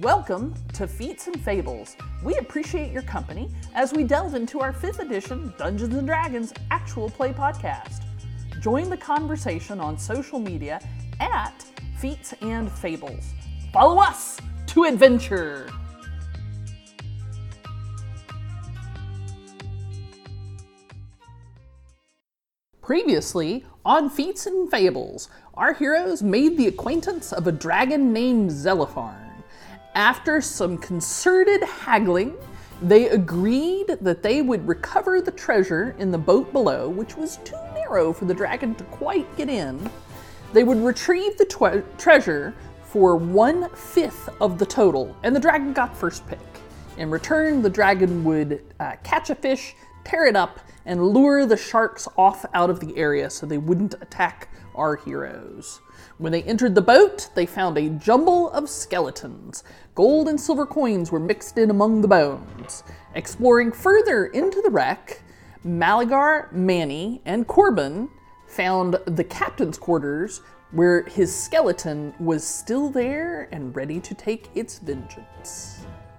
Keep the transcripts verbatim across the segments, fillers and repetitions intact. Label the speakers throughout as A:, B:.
A: Welcome to Feats and Fables. We appreciate your company as we delve into our fifth edition Dungeons and Dragons actual play podcast. Join the conversation on social media at Feats and Fables. Follow us to adventure! Previously, on Feats and Fables, our heroes made the acquaintance of a dragon named Zelipharn. After some concerted haggling, they agreed that they would recover the treasure in the boat below, which was too narrow for the dragon to quite get in. They would retrieve the twe- treasure for one-fifth of the total, and the dragon got first pick. In return, the dragon would uh, catch a fish, tear it up, and lure the sharks off out of the area so they wouldn't attack our heroes. When they entered the boat, they found a jumble of skeletons. Gold and silver coins were mixed in among the bones. Exploring further into the wreck, Malagar, Manny, and Corbin found the captain's quarters where his skeleton was still there and ready to take its vengeance.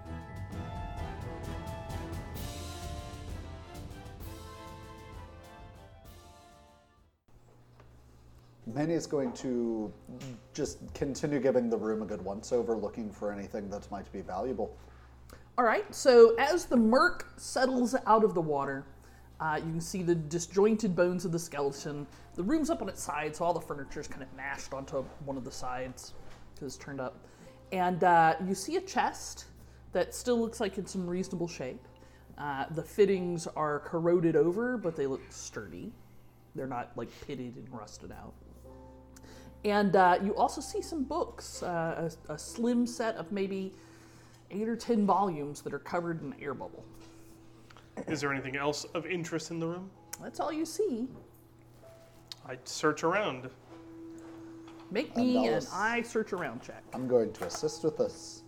B: Manny is going to just continue giving the room a good once-over, looking for anything that might be valuable.
A: All right, so as the murk settles out of the water, uh, you can see the disjointed bones of the skeleton. The room's up on its side, so all the furniture is kind of mashed onto one of the sides because it's turned up. And uh, you see a chest that still looks like it's in reasonable shape. Uh, the fittings are corroded over, but they look sturdy. They're not like pitted and rusted out. And uh, you also see some books, uh, a, a slim set of maybe eight or ten volumes that are covered in air bubble.
C: Is there anything else of interest in the room?
A: That's all you see.
C: I search around.
A: Make
B: And
A: me
B: I'll
A: an
B: ass-
A: eye search around check.
B: I'm going to assist with this.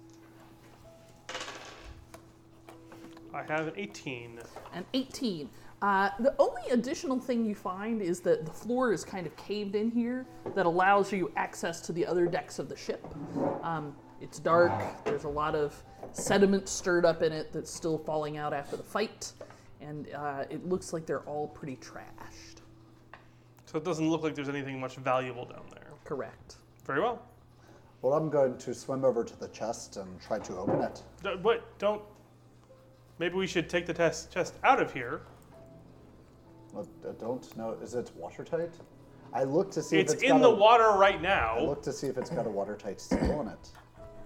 C: I have an eighteen.
A: An eighteen. Uh, the only additional thing you find is that the floor is kind of caved in here that allows you access to the other decks of the ship. Um, it's dark. There's a lot of sediment stirred up in it that's still falling out after the fight. And uh, it looks like they're all pretty trashed.
C: So it doesn't look like there's anything much valuable down there.
A: Correct.
C: Very well.
B: Well, I'm going to swim over to the chest and try to open it.
C: D- What? Don't. Maybe we should take the test chest out of here.
B: Well, I don't know. Is it watertight? I looked to see
C: It's
B: if it's
C: in
B: got
C: the
B: a,
C: water right
B: I
C: now.
B: looked to see if it's got a watertight seal on it.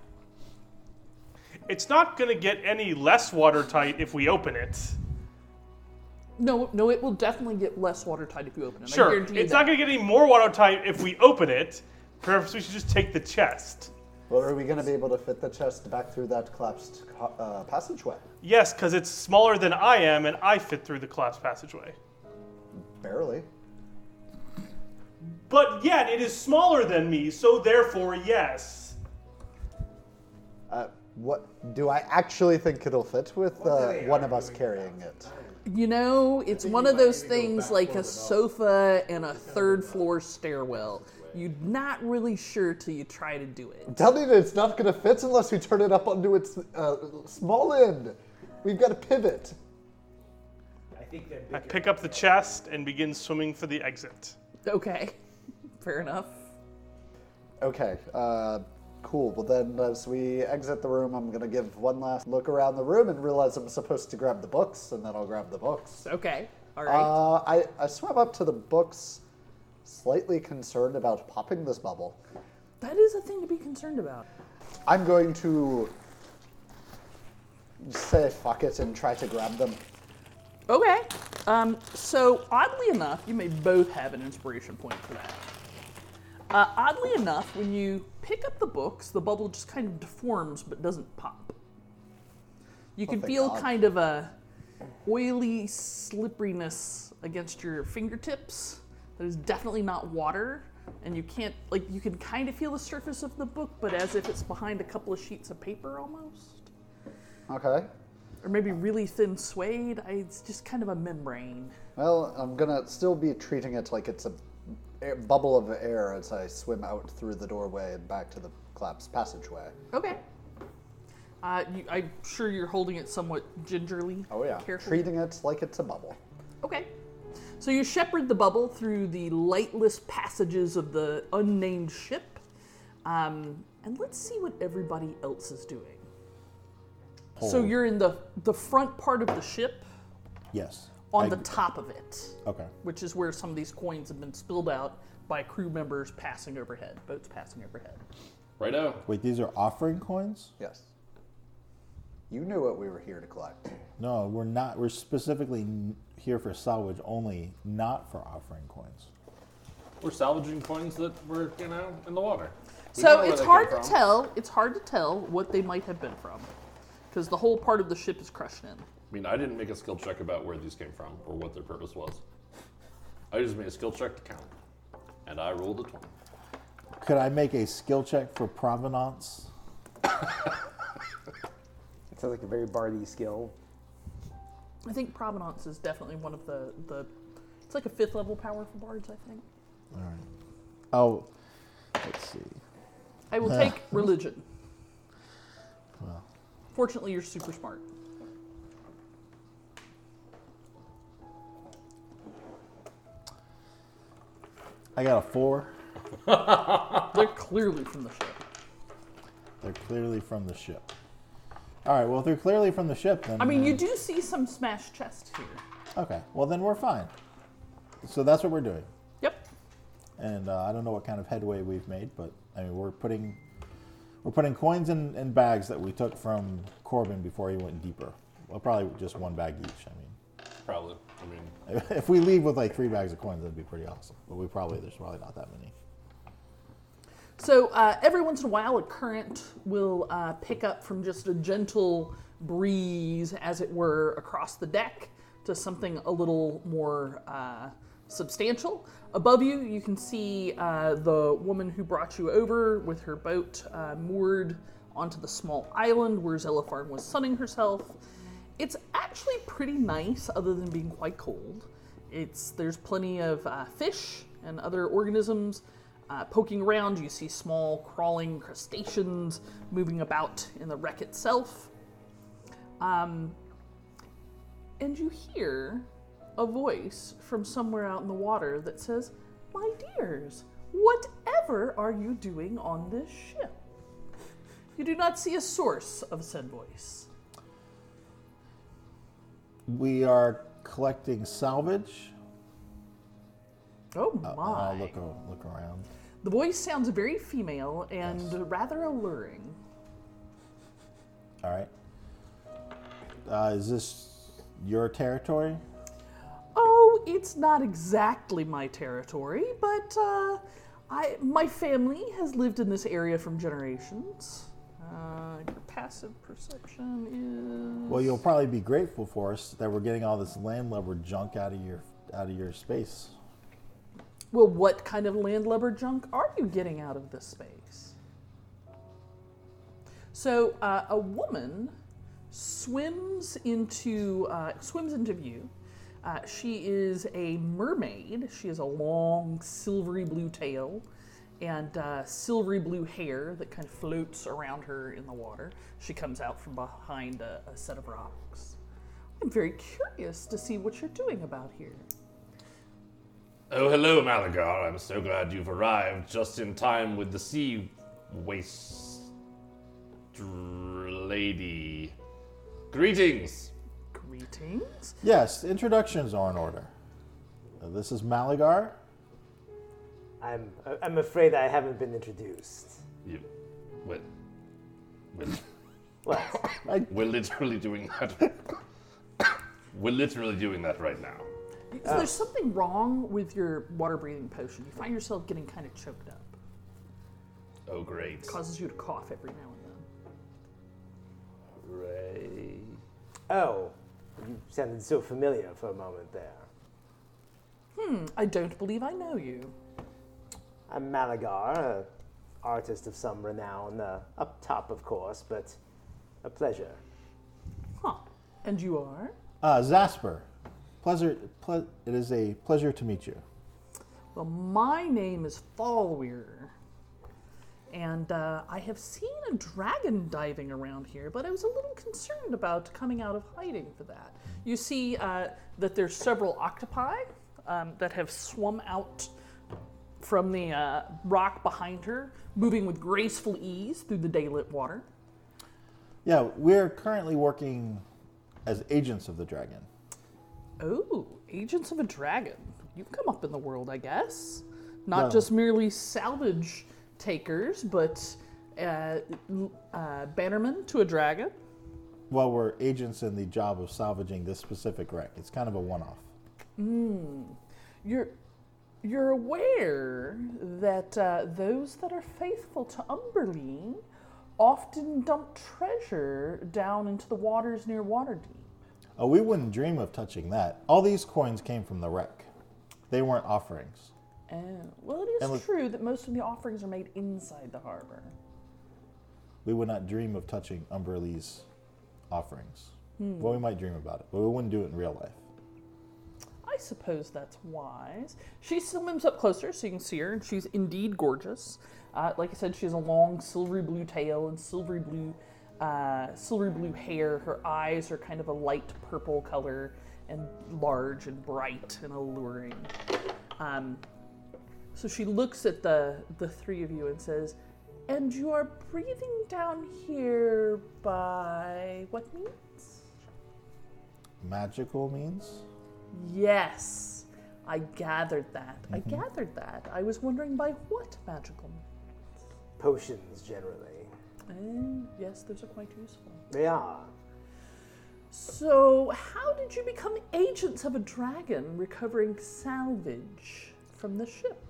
C: It's not going to get any less watertight if we open it.
A: No, no, it will definitely get less watertight if you open it. I
C: Sure.
A: guarantee you
C: It's
A: that.
C: not going to get any more watertight if we open it. Perhaps we should just take the chest.
B: Well, are we going to be able to fit the chest back through that collapsed uh, passageway?
C: Yes, because it's smaller than I am, and I fit through the collapsed passageway.
B: Barely.
C: But yet, it is smaller than me, so therefore, yes.
B: Uh, what do I actually think it'll fit with uh, one of us carrying it?
A: You know, it's one of those things like a sofa and a third floor stairwell. You're not really sure till you try to do it.
B: I'm telling you, it's not going to fit unless we turn it up onto its uh, small end. We've got to pivot.
C: I pick up the chest and begin swimming for the exit.
A: Okay, fair enough.
B: Okay, uh, cool. Well then, as we exit the room, I'm going to give one last look around the room and realize I'm supposed to grab the books, and then I'll grab the books.
A: Okay, all right.
B: Uh, I, I swam up to the books, slightly concerned about popping this bubble.
A: That is a thing to be concerned about.
B: I'm going to say fuck it and try to grab them.
A: Okay, um, so oddly enough, you may both have an inspiration point for that. Uh, oddly enough, when you pick up the books, the bubble just kind of deforms but doesn't pop. You
B: Oh,
A: can
B: thank
A: feel
B: God.
A: kind of a oily slipperiness against your fingertips that is definitely not water, and you can't, like, you can kind of feel the surface of the book, but as if it's behind a couple of sheets of paper almost.
B: Okay.
A: Or maybe really thin suede. I, it's just kind of a membrane.
B: Well, I'm gonna still be treating it like it's a air, bubble of air as I swim out through the doorway and back to the collapsed passageway.
A: Okay. Uh, you, I'm sure you're holding it somewhat gingerly.
B: Oh yeah,
A: Carefully.
B: treating it like it's a bubble.
A: Okay. So you shepherd the bubble through the lightless passages of the unnamed ship. Um, and let's see what everybody else is doing. So
D: Hold.
A: you're in the, the front part of the ship,
D: Yes.
A: on
D: I-
A: the top of it,
D: Okay.
A: which is where some of these coins have been spilled out by crew members passing overhead, boats passing overhead.
E: Righto.
D: Wait, these are offering coins?
B: Yes. You knew what we were here to collect.
D: No, we're not. We're specifically n- here for salvage only, not for offering coins.
E: We're salvaging coins that were, you know, in the water. We don't
A: So
E: know where
A: it's
E: they
A: hard
E: came
A: to
E: from.
A: tell. It's hard to tell what they might have been from, because the whole part of the ship is crushed in.
E: I mean, I didn't make a skill check about where these came from or what their purpose was. I just made a skill check to count, and I rolled a twenty.
D: Could I make a skill check for provenance?
F: It sounds like a very bardy skill.
A: I think provenance is definitely one of the, the it's like a fifth level power for bards, I think.
D: All right. Oh, let's see.
A: I will take religion.
D: Well,
A: Fortunately, you're super smart.
D: I got a four.
A: They're clearly from the ship.
D: They're clearly from the ship. All right. Well, if they're clearly from the ship, then
A: I mean,
D: uh,
A: you do see some smashed chests here.
D: Okay. Well, then we're fine. So that's what we're doing.
A: Yep.
D: And uh, I don't know what kind of headway we've made, but I mean, we're putting we're putting coins in, in bags that we took from Corbin before he went deeper. Well, probably just one bag each. I mean,
E: Probably. I mean,
D: if we leave with like three bags of coins, that'd be pretty awesome. But we probably there's probably not that many.
A: So uh, every once in a while, a current will uh, pick up from just a gentle breeze, as it were, across the deck to something a little more uh, substantial. Above you, you can see uh, the woman who brought you over with her boat uh, moored onto the small island where Zelipharn was sunning herself. It's actually pretty nice, other than being quite cold. It's there's plenty of uh, fish and other organisms uh, poking around. You see small crawling crustaceans moving about in the wreck itself. Um, and you hear a voice from somewhere out in the water that says, "My dears, whatever are you doing on this ship?" You do not see a source of said voice.
D: We are collecting salvage.
A: Oh my.
D: Uh, I'll look o- look around.
A: The voice sounds very female and rather alluring.
D: All right. Uh, is this your territory?
A: Oh, it's not exactly my territory, but uh, I my family has lived in this area from generations. Uh, your passive perception is
D: Well, you'll probably be grateful for us that we're getting all this landlubber junk out of your out of your space.
A: Well, what kind of landlubber junk are you getting out of this space? So, uh, a woman swims into uh, swims into view. Uh, she is a mermaid. She has a long silvery blue tail and uh, silvery blue hair that kind of floats around her in the water. She comes out from behind a, a set of rocks. I'm very curious to see what you're doing about here.
E: oh, hello, Malagar. I'm so glad you've arrived just in time with the sea waste lady. Greetings.
A: Greetings.
D: Yes, introductions are in order. Uh, this is Malagar.
F: I'm I'm afraid I haven't been introduced.
E: You, what? We're,
F: What?
D: I,
E: we're literally doing that. We're literally doing that right now.
A: So there's something wrong with your water breathing potion. You find yourself getting kind of choked up.
E: Oh, great.
A: Causes you to cough every now and then.
E: Ray.
F: Oh, you sounded so familiar for a moment there.
A: Hmm, I don't believe I know you.
F: I'm Malagar, an artist of some renown, uh, up top, of course, but a pleasure.
A: Huh. And you are?
D: uh, Zasper. Pleasure. Ple- it is a pleasure to meet you.
A: Well, my name is Thalweir. And uh, I have seen a dragon diving around here, but I was a little concerned about coming out of hiding for that. You see uh, that there's several octopi um, that have swum out from the uh, rock behind her, moving with graceful ease through the daylit water.
D: Yeah, we're currently working as agents of the dragon.
A: Oh, agents of a dragon. You've come up in the world, I guess. Not
D: No.
A: just merely salvage takers, but uh, uh, bannermen to a dragon.
D: Well, we're agents in the job of salvaging this specific wreck. It's kind of a one-off.
A: You're you're aware that uh, those that are faithful to Umberlee often dump treasure down into the waters near Waterdeep.
D: Oh, we wouldn't dream of touching that. All these coins came from the wreck. They weren't offerings.
A: Oh, well, it is
D: And look-
A: true that most of the offerings are made inside the harbor.
D: We would not dream of touching Umberlee's offerings. Well, we might dream about it, but we wouldn't do it in real life.
A: I suppose that's wise. She swims up closer so you can see her, and she's indeed gorgeous. Uh, like I said, she has a long silvery blue tail and silvery blue, uh, silvery blue hair. Her eyes are kind of a light purple color and large and bright and alluring. Um, so she looks at the the three of you and says, "And you are breathing down here by what means?"
D: Magical means?
A: Yes, I gathered that. I gathered that. I was wondering by what magical means.
F: Potions, generally.
A: And yes, those are quite useful.
F: They are.
A: So, how did you become agents of a dragon recovering salvage from the ship?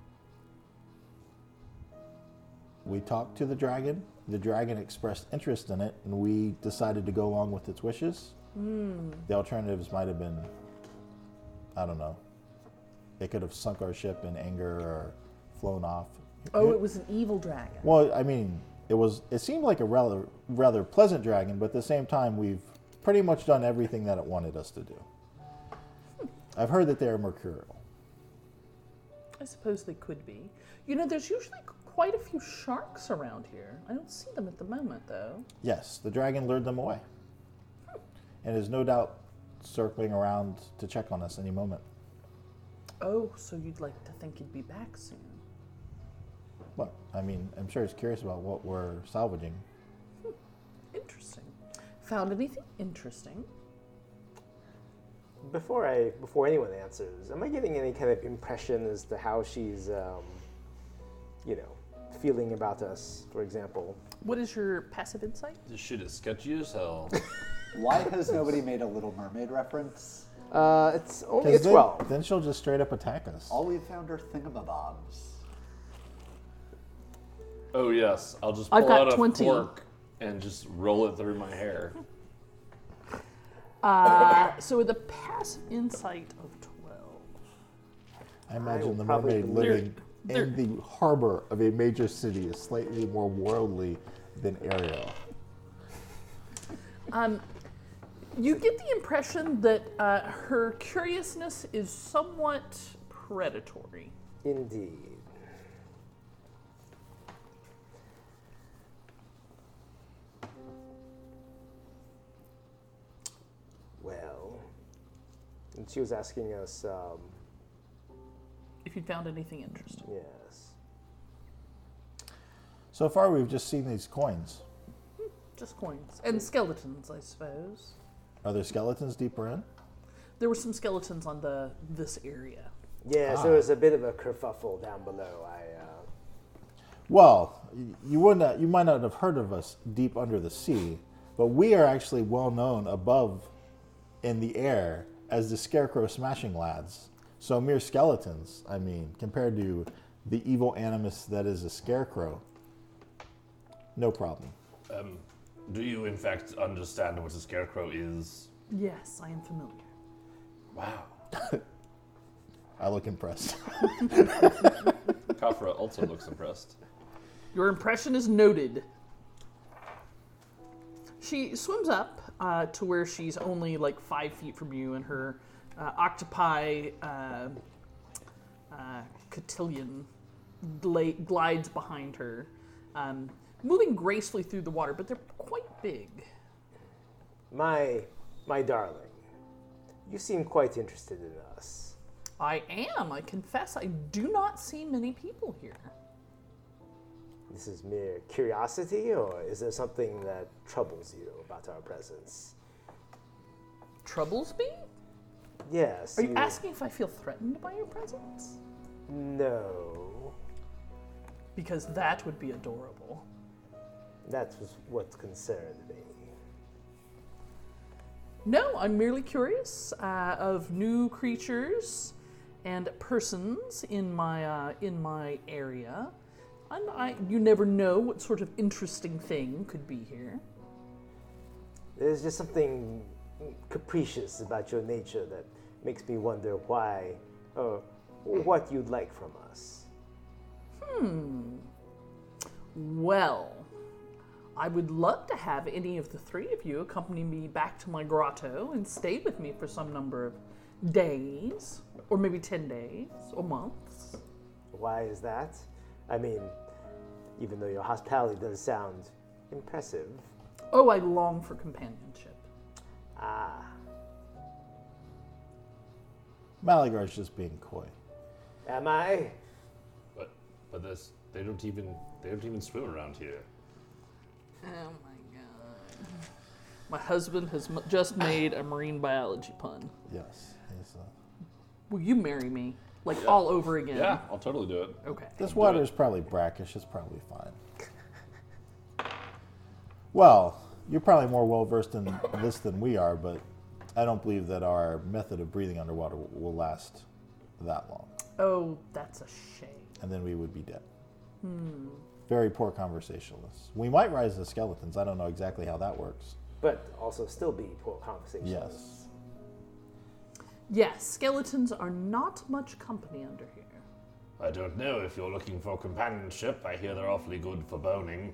D: We talked to the dragon. The dragon expressed interest in it, and we decided to go along with its wishes. The alternatives might have been, I don't know. It could have sunk our ship in anger or flown off.
A: Oh, it was an evil dragon.
D: Well, I mean, it was. It seemed like a rather rather pleasant dragon, but at the same time, we've pretty much done everything that it wanted us to do. I've heard that they are mercurial.
A: I suppose they could be. You know, there's usually quite a few sharks around here. I don't see them at the moment, though.
D: Yes, the dragon lured them away, and is no doubt circling around to check on us any moment.
A: Oh, so you'd like to think he'd be back soon?
D: But I mean, I'm sure he's curious about what we're salvaging.
A: Interesting. Found anything interesting?
F: Before I, before anyone answers, am I getting any kind of impression as to how she's, um, you know, feeling about us, for example?
A: What is your passive insight?
E: This shit is sketchy as hell.
B: Why has nobody made a Little Mermaid reference?
F: Uh, it's only a
D: 'Cause then,
F: twelve.
D: then she'll just straight up attack us.
B: All we found are thingamabobs.
E: Oh yes, I'll just
A: I've
E: pull
A: got
E: out a
A: twenty.
E: fork and just roll it through my hair.
A: Uh, so with a passive insight of twelve.
D: I imagine
F: will
D: the
F: probably
D: mermaid
F: believe-
D: living in the harbor of a major city is slightly more worldly than Ariel.
A: Um, you get the impression that uh, her curiousness is somewhat predatory.
F: Indeed. Well, and she was asking us, um,
A: If you found anything interesting.
F: yes.
D: So far, we've just seen these coins.
A: Just coins. And skeletons, I suppose.
D: Are there skeletons deeper in?
A: There were some skeletons on the this area.
F: Yes, there was a bit of a kerfuffle down below. I, uh,
D: Well, y- you would not. You might not have heard of us deep under the sea, but we are actually well known above, in the air, as the Scarecrow Smashing Lads. So mere skeletons. I mean, compared to the evil animus that is a scarecrow, no problem.
E: Um, do you in fact understand what a scarecrow is?
A: Yes, I am familiar.
E: Wow.
D: I look impressed.
E: Kafra also looks impressed.
A: Your impression is noted. She swims up uh, to where she's only like five feet from you, and her uh, octopi uh, uh, cotillion gla- glides behind her. um, moving gracefully through the water, but they're quite big.
F: My, my darling, you seem quite interested in us.
A: I am. I confess I do not see many people here.
F: This is mere curiosity, or is there something that troubles you about our presence?
A: Troubles me?
F: Yes.
A: Are you asking if I feel threatened by your presence?
F: No.
A: Because that would be adorable.
F: That was what concerned me.
A: No, I'm merely curious uh, of new creatures and persons in my uh, in my area. And I, you never know what sort of interesting thing could be here.
F: There's just something capricious about your nature that makes me wonder why, or what you'd like from us.
A: Hmm. Well, I would love to have any of the three of you accompany me back to my grotto and stay with me for some number of days, or maybe ten days, or months.
F: Why is that? I mean, even though your hospitality does sound impressive.
A: Oh, I long for companionship.
F: Ah.
D: Malagar's just being coy.
F: Am I?
E: But but this they don't even they don't even swim around here.
A: Oh my god. My husband has m- just made a marine biology pun.
D: Yes. He's, uh,
A: Will you marry me? Like
E: Yeah.
A: all over again?
E: Yeah, I'll totally do it.
A: Okay.
D: this water is probably brackish. It's probably fine. Well, you're probably more well versed in this than we are, but I don't believe that our method of breathing underwater will, will last that long,
A: Oh, that's a shame.
D: and then we would be dead. Hmm. Very poor conversationalists. We might rise as skeletons. I don't know exactly how that works.
F: But also still be poor conversation.
D: Yes.
A: Yes, skeletons are not much company under here.
E: I don't know if you're looking for companionship. I hear they're awfully good for boning.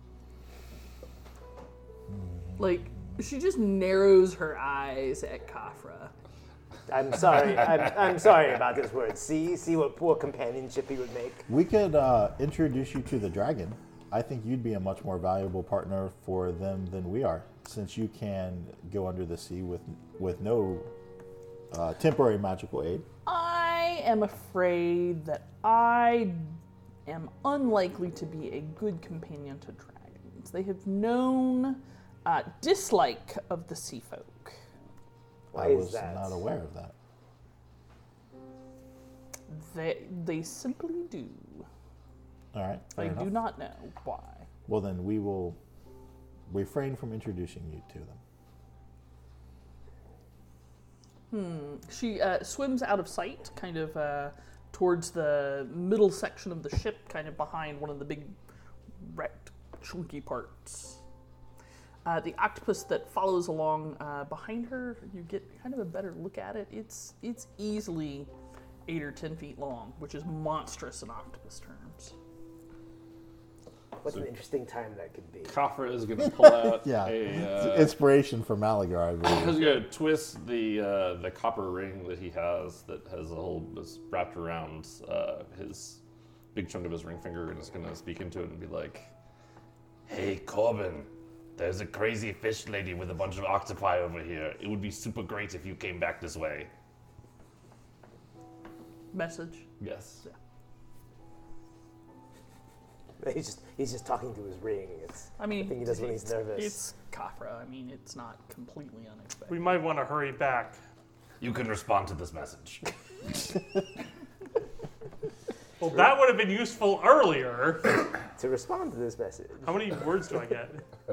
A: Like, she just narrows her eyes at Kafra.
F: I'm sorry. I'm, I'm sorry about this word. See, see what poor companionship he would make.
D: We could uh, introduce you to the dragon. I think you'd be a much more valuable partner for them than we are, since you can go under the sea with with no uh, temporary magical aid.
A: I am afraid that I am unlikely to be a good companion to dragons. They have known uh, dislike of the sea folk.
F: Why
D: I
F: is
D: was
F: that?
D: not aware of that.
A: They, they simply do.
D: All right. Fair
A: I
D: enough.
A: do not know why.
D: Well, then we will refrain from introducing you to them.
A: She uh, swims out of sight, kind of uh, towards the middle section of the ship, kind of behind one of the big, wrecked, chunky parts. Uh, the octopus that follows along uh, behind her, you get kind of a better look at it. It's it's easily eight or ten feet long, which is monstrous in octopus terms.
F: What an interesting time that could be.
E: Kafra is going to pull out
D: Yeah.
E: a.
D: It's
E: Uh,
D: inspiration for Malagar, I believe.
E: He's going to twist the uh, the copper ring that he has that has a whole that's wrapped around uh, his big chunk of his ring finger, and is going to speak into it and be like, "Hey, Corbin, there's a crazy fish lady with a bunch of octopi over here. It would be super great if you came back this way."
A: Message.
E: Yes.
F: He's just he's just talking through his ring. It's
A: I mean,
F: I think he does when he's
A: it's-
F: nervous.
A: It's Kafra. I mean, it's not completely unexpected.
C: We might want to hurry back.
E: You can respond to this message.
C: Well, that would have been useful earlier.
F: To respond to this message.
C: How many words do I get?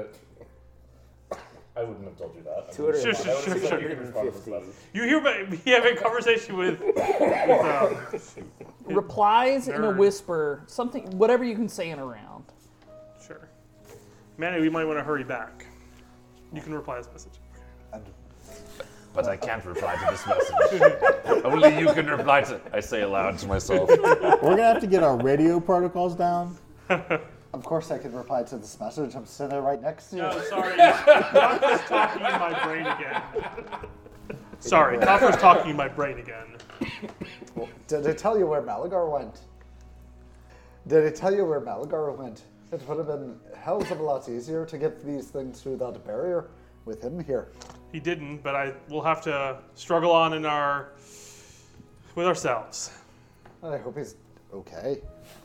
E: I wouldn't have told you that.
F: two hundred
C: Sure, sure, sure, sure.
F: fifty.
C: You hear about we have a conversation with, with um,
A: Replies in a
C: Nerd.
A: whisper, something, whatever you can say in a round.
C: sure. Manny, we might want to hurry back. You can reply this message.
B: And
E: But I can't reply to this message. Only you can reply to. I say aloud to myself.
D: We're going to have to get our radio protocols down.
B: of course I can reply to this message. I'm sitting right next to you.
C: No, sorry. Kafra's talking in my brain again. Sorry, Kafra's talking in my brain again.
B: Did I tell you where Malagar went? Did I tell you where Malagar went? It would have been hells of a lot easier to get these things through that barrier with him here.
C: He didn't, but I will have to struggle on in our with ourselves.
B: I hope he's okay.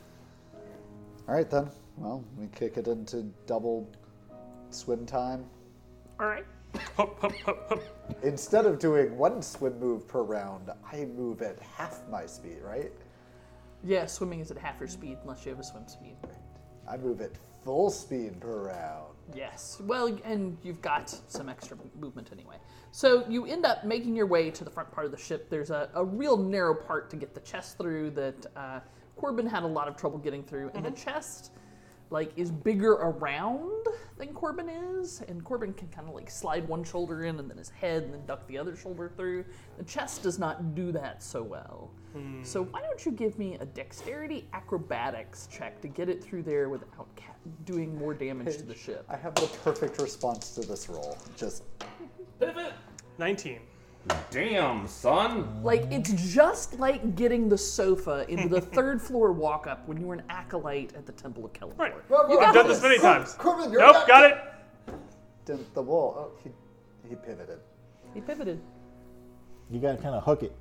B: All right then. Well, we kick it into double swim time.
A: All right.
C: Hup, hup, hup, hup.
B: Instead of doing one swim move per round, I move at half my speed, right?
A: Yeah, swimming is at half your speed unless you have a swim speed.
B: I move at full speed per round.
A: Yes. Well, and you've got some extra movement anyway. So you end up making your way to the front part of the ship. There's a, a real narrow part to get the chest through that uh, Corbin had a lot of trouble getting through. And the chest, like, is bigger around than Corbin is. And Corbin can kind of, like, slide one shoulder in and then his head and then duck the other shoulder through. The chest does not do that so well. Hmm. So why don't you give me a dexterity acrobatics check to get it through there without ca- doing more damage to the ship.
B: I have the perfect response to this roll. Just
E: Pivot.
C: nineteen.
E: Damn, son.
A: Like, it's just like getting the sofa into the third floor walk up when you were an acolyte at the Temple of Kellenborg.
C: Right.
A: You
C: I've
A: got
C: done this many
B: Cor-
C: times.
B: Corbin, you're
C: Nope,
B: back.
C: got it.
B: dent the wall. Oh, he he pivoted.
A: He pivoted.
D: You gotta kind of hook it.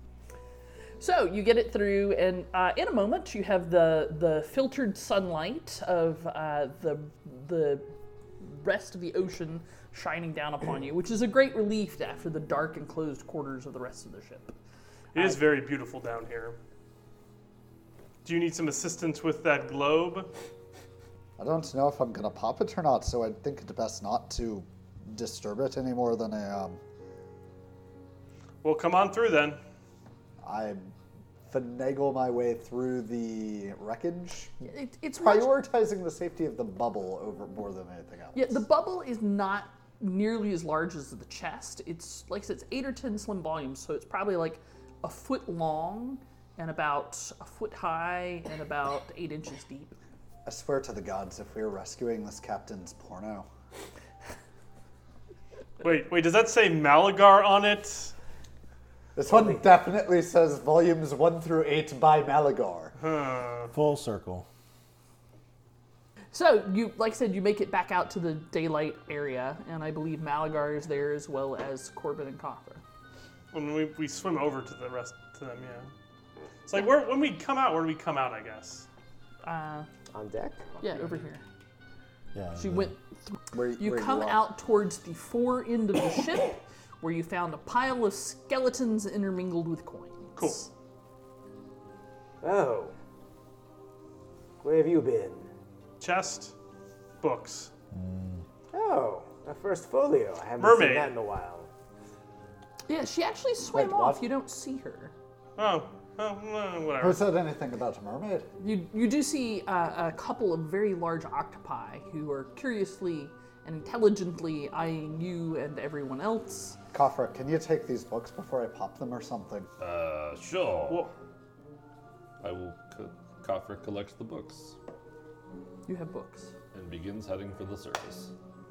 A: So you get it through, and uh, in a moment you have the the filtered sunlight of uh, the the rest of the ocean shining down upon you, which is a great relief after the dark and closed quarters of the rest of the ship.
C: It is very beautiful down here. Do you need some assistance with that globe?
B: I don't know if I'm gonna pop it or not, so I think it's best not to disturb it any more than I am.
C: Well, come on through then.
B: I finagle my way through the wreckage,
A: It, it's much,
B: prioritizing the safety of the bubble over more than anything else.
A: yeah. The bubble is not nearly as large as the chest. It's like I said, it's eight or ten slim volumes, so it's probably like a foot long and about a foot high and about eight inches deep.
B: I swear to the gods, if we were rescuing this captain's porno,
C: Wait, wait, does that say Malagar on it?
B: this one definitely says volumes one through eight by Malagar.
C: Huh.
D: Full circle.
A: So you, like I said, you make it back out to the daylight area, and I believe Malagar is there as well as Corbin and Coffer.
C: When we, we swim over to the rest to them, yeah. It's like where when we come out, where do we come out? I guess.
A: Uh,
F: On deck?
A: yeah, over here.
D: Yeah.
A: She
D: the-
A: went.
B: Where,
A: You
B: where
A: come
B: are.
A: out towards the fore end of the ship, where you found a pile of skeletons intermingled with coins.
C: Cool.
F: Oh. Where have you been?
C: Chest, books.
F: Oh, my first folio. I haven't
C: Mermaid.
F: seen that in a while.
A: Yeah, she actually swam
B: Wait,
A: off.
B: what?
A: You don't see her.
C: Oh, oh, well,
B: Who
C: whatever.
B: said anything about a mermaid?
A: You you do see uh, a couple of very large octopi who are curiously and intelligently eyeing you and everyone else.
B: Kafra, can you take these books before I pop them or something?
E: Uh, sure.
C: Well,
E: I will. Co- Coffer collects the books
A: You have books.
E: and begins heading for the surface.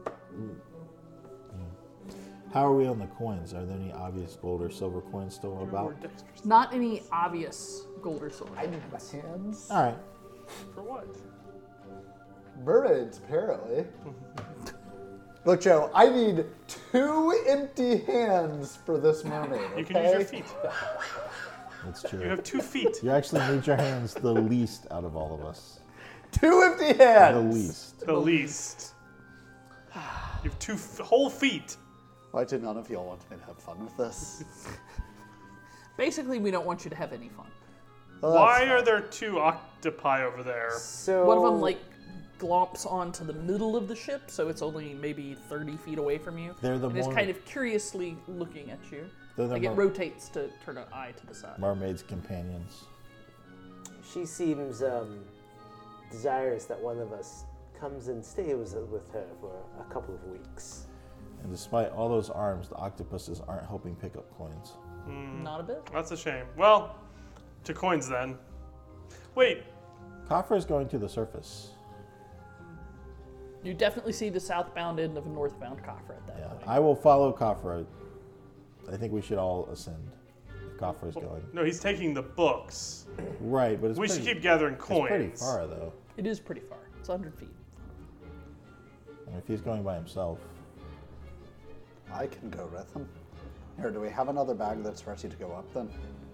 D: How are we on the coins? Are there any obvious gold or silver coins still
C: more
D: about?
C: dexterous.
A: Not any obvious gold or silver.
B: I need my hands.
D: All right.
C: For what?
B: Mermaids, apparently. Look, Joe, I need two empty hands for this mermaid. Okay?
C: You can use your feet.
D: That's true.
C: You have two feet.
D: You actually need your hands the least out of all of us.
B: Two empty
D: The
B: hands.
D: least.
C: The least. You have two f- whole feet.
B: Why did none of y'all want me to have fun with this?
A: Basically, we don't want you to have any fun.
B: Well, that's
C: Why
B: fine.
C: are there two octopi over there?
F: So
A: One of them like glomps onto the middle of the ship, so it's only maybe thirty feet away from you.
D: They're the
A: and is
D: more-
A: kind of curiously looking at you.
D: They're the
A: Like it
D: mer-
A: rotates to turn an eye to the side.
D: mermaid's companions.
F: she seems um, desirous that one of us comes and stays with her for a couple of weeks.
D: And despite all those arms, the octopuses aren't helping pick up coins.
A: Not a bit.
C: That's a shame. Well, to coins then. Wait,
D: Coffer is going to the surface.
A: You definitely see the southbound end of a northbound coffer at that
D: Yeah,
A: point.
D: I will follow Coffer. I think we should all ascend. If Coffer is going.
C: no, he's taking the books.
D: Right, but it's
C: We
D: pretty,
C: should keep gathering
D: it's pretty
C: coins.
D: far though.
A: It is pretty far. It's one hundred feet.
D: And if he's going by himself,
B: I can go with him. Here, do we have another bag that's ready to go up then?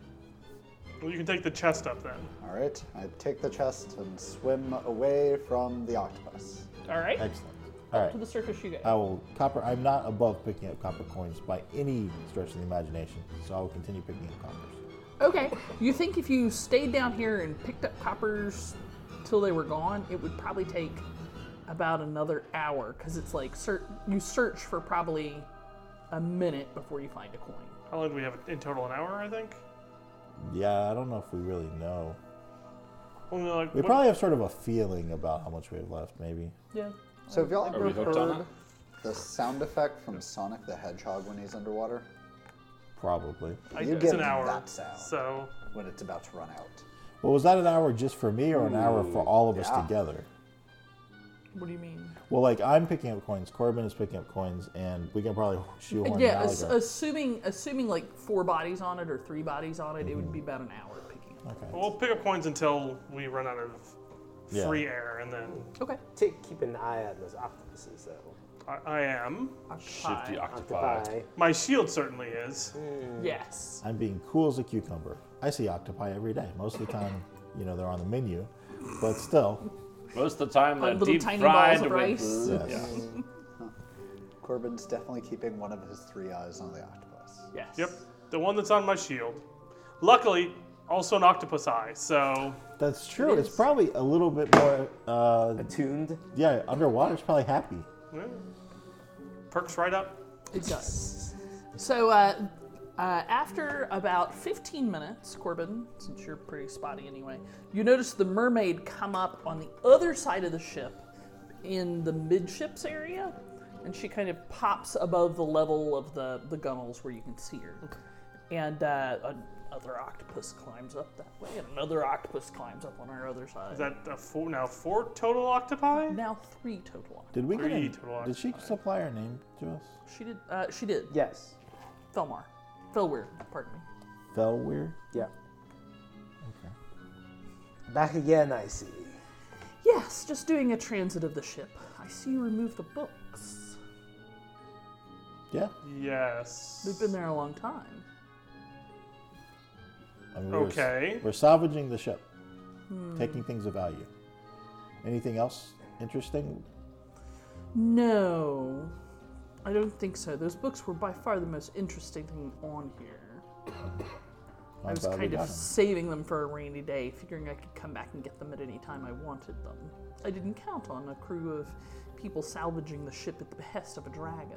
C: Well, you can take the chest up then.
B: All right, I take the chest and swim away from the octopus.
A: All right.
D: excellent. All right.
A: To the surface you go.
D: I will copper. I'm not above picking up copper coins by any stretch of the imagination, so I will continue picking up coppers.
A: Okay. You think if you stayed down here and picked up coppers till they were gone, it would probably take about another hour because it's like ser- you search for probably a minute before you find a coin.
C: How long do we have in total? An hour, I think?
D: Yeah, I don't know if we really know.
C: Well, no, like,
D: We
C: what-
D: probably have sort of a feeling about how much we have left, maybe.
A: Yeah.
B: So have y'all
E: Are
B: ever
E: we hooked on
B: heard
E: it?
B: the sound effect from Sonic the Hedgehog when he's underwater?
D: Probably.
C: I,
B: You
C: it's
B: get
C: an hour.
B: that sound.
C: So
B: When it's about to run out.
D: Well, was that an hour just for me or an hour for all of us
B: yeah.
D: together?
A: What do you mean?
D: Well, like I'm picking up coins, Corbin is picking up coins, and we can probably shoehorn
A: Yeah, ass-
D: Gallagher.
A: assuming assuming like four bodies on it or three bodies on it, it would be about an hour picking up.
D: Okay.
C: we'll pick up coins until we run out of
D: Yeah.
C: free air, and then
A: Okay.
F: Take, keep an eye on those octopuses, though.
C: I, I am.
E: Shifty
A: Octopi.
E: octopi.
F: Octopi.
C: My shield certainly is.
A: Yes.
D: I'm being cool as a cucumber. I see octopi every day. Most of the time, you know, they're on the menu, but still.
E: Most of the time,
A: Uh,
E: they're
A: little
E: deep
A: tiny
E: fried
A: balls of
E: with-
A: rice.
D: Yes.
B: Corbin's definitely keeping one of his three eyes on the octopus.
A: Yes.
C: Yep, the one that's on my shield. Luckily, also an octopus eye. So
D: That's true.
A: It
D: It's
A: is.
D: probably a little bit more, uh,
F: Attuned.
D: yeah, underwater. It's probably happy.
C: yeah. Perks right up.
A: It does. So uh, uh, after about fifteen minutes, Corbin, since you're pretty spotty anyway, you notice the mermaid come up on the other side of the ship in the midships area, and she kind of pops above the level of the, the gunnels where you can see her. And uh, another octopus climbs up that way, and another octopus climbs up on our other side.
C: Is that a four, now four total octopi?
A: Now three total octopus.
D: Did we get
C: Three
D: a,
C: total
D: Did she
C: octopi.
D: supply her name to us?
A: She did. Uh, she did.
F: Yes.
A: Felmar. Felweir, pardon me.
D: Felweir?
F: Yeah.
D: Okay.
F: Back again, I see.
A: Yes, just doing a transit of the ship. I see you removed the books.
D: Yeah.
C: Yes.
A: They've been there a long time.
D: I mean, we were s-
C: Okay.
D: We're salvaging the ship,
A: Hmm.
D: taking things of value. Anything else interesting?
A: No, I don't think so. Those books were by far the most interesting thing on here. I
D: I'm
A: was
D: glad we
A: kind
D: got
A: of
D: 'em.
A: saving them for a rainy day, figuring I could come back and get them at any time I wanted them. I didn't count on a crew of people salvaging the ship at the behest of a dragon.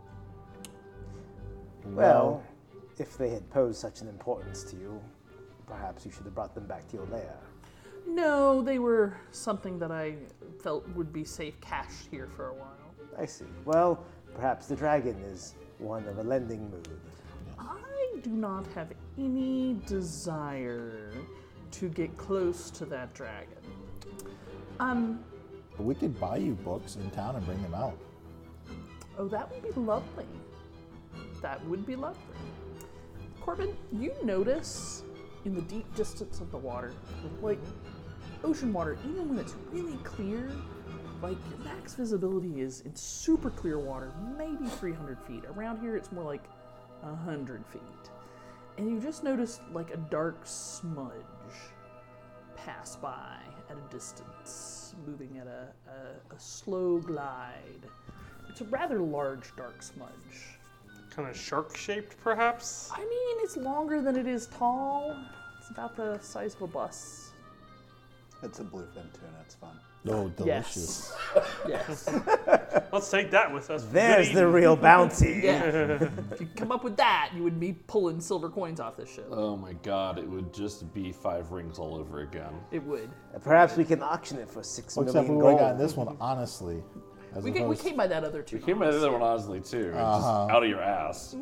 F: Well, if they had posed such an importance to you, perhaps you should have brought them back to your lair.
A: No, they were something that I felt would be safe cached here for a while.
F: I see. Well, perhaps the dragon is one of a lending mood.
A: I do not have any desire to get close to that dragon. Um,
D: we could buy you books in town and bring them out.
A: oh, that would be lovely. That would be lovely. Corbin, you notice in the deep distance of the water, like ocean water, even when it's really clear, like your max visibility is in super clear water, maybe three hundred feet. Around here, it's more like one hundred feet. And you just notice like a dark smudge pass by at a distance, moving at a, a, a slow glide. It's a rather large dark smudge.
C: Kind of shark shaped, perhaps?
A: I mean, it's longer than it is tall. It's about the size of a bus.
B: It's a bluefin tuna, it's fun.
D: Oh, delicious.
A: Yes.
C: Let's take that with us.
F: There's
C: Good
F: the
C: eating.
F: real bounty.
A: Yeah. If you come up with that, you would be pulling silver coins off this ship.
E: Oh my god, it would just be five rings all over again.
A: It would.
F: Perhaps we can auction it for six
D: Well,
F: million
D: except we would have
F: gold.
D: gotten this one honestly. As
A: We, came, we
D: opposed-
A: came by that other two.
E: You came by the other one honestly too, just out of your ass.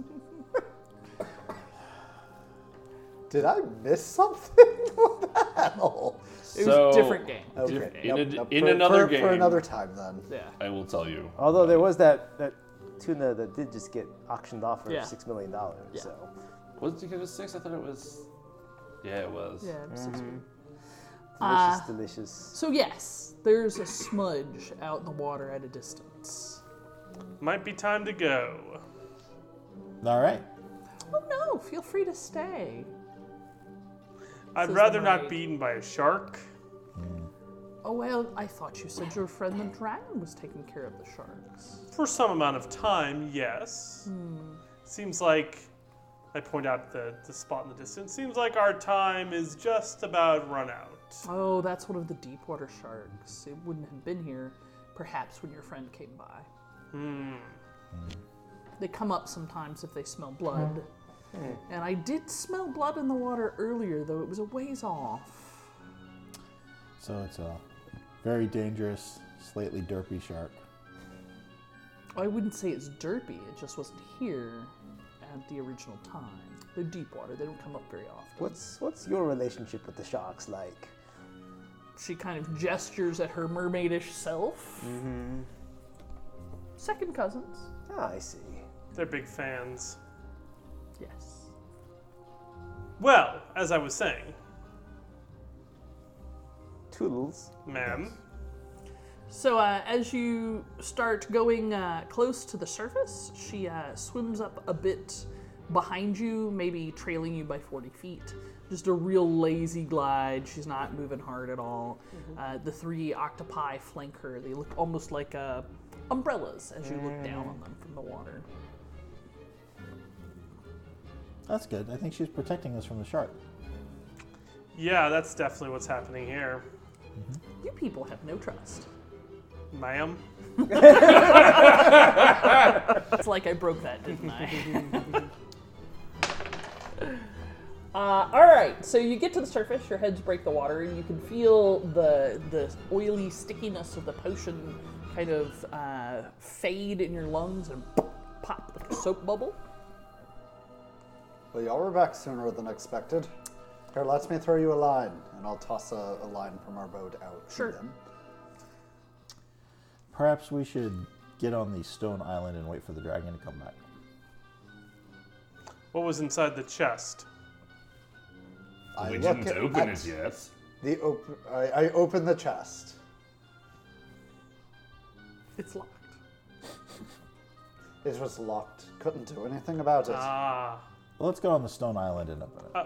B: Did I miss something? What the hell?
A: It was
E: So,
A: a different game.
B: Okay.
E: In
B: nope,
E: a-
B: nope,
E: in
B: for,
E: another
B: for,
E: game.
B: For another time then.
A: Yeah.
E: I will tell you.
F: Although there was that, that tuna that did just get auctioned off for
A: Yeah.
F: six million dollars.
A: Yeah.
F: So
E: Was it because it was six? I thought it was. Yeah, it was.
A: Yeah. it was six-
F: Delicious, delicious.
A: So yes, there's a smudge out in the water at a distance.
C: Might be time to go.
D: All right.
A: Oh no, feel free to stay.
C: I'd
A: Says
C: rather
A: the
C: not
A: maid.
C: be eaten by a shark.
A: Oh well, I thought you said your friend the dragon was taking care of the sharks.
C: For some amount of time, yes. Seems like, I point out the, the spot in the distance, seems like our time is just about run out.
A: Oh, that's one of the deep water sharks. It wouldn't have been here, perhaps, when your friend came by.
C: Hmm.
A: They come up sometimes if they smell blood. And I did smell blood in the water earlier, though it was a ways off.
D: So it's a very dangerous, slightly derpy shark.
A: I wouldn't say it's derpy, it just wasn't here at the original time. They're deep water, they don't come up very often.
F: What's what's your relationship with the sharks like?
A: She kind of gestures at her mermaidish self.
F: Mm-hmm.
A: Second cousins.
F: Ah, I see.
C: They're big fans.
A: Yes.
C: Well, as I was saying,
F: Toodles.
C: ma'am,
A: So uh, as you start going uh, close to the surface, she uh, swims up a bit behind you, maybe trailing you by forty feet. Just a real lazy glide. She's not moving hard at all. Uh, the three octopi flank her. They look almost like uh, umbrellas as you look down on them from the water.
D: That's good. I think she's protecting us from the shark.
C: yeah, that's definitely what's happening here.
A: You people have no trust.
C: Ma'am?
A: It's like I broke that, didn't I? uh, all right, so you get to the surface, your heads break the water, and you can feel the the oily stickiness of the potion kind of uh, fade in your lungs and pop like a soap bubble.
B: Well, y'all were back sooner than expected. Here, let me throw you a line, and I'll toss a, a line from our boat out
A: Sure.
B: to them.
D: Perhaps we should get on the stone island and wait for the dragon to come back.
C: What was inside the chest?
B: I
E: we
B: look
E: didn't
B: at-
E: open
B: at
E: it yet.
B: The op- I, I open the chest.
A: It's locked.
B: It was locked. Couldn't do anything about it.
C: Ah.
D: Well, let's go on the stone island and open it.
C: Uh,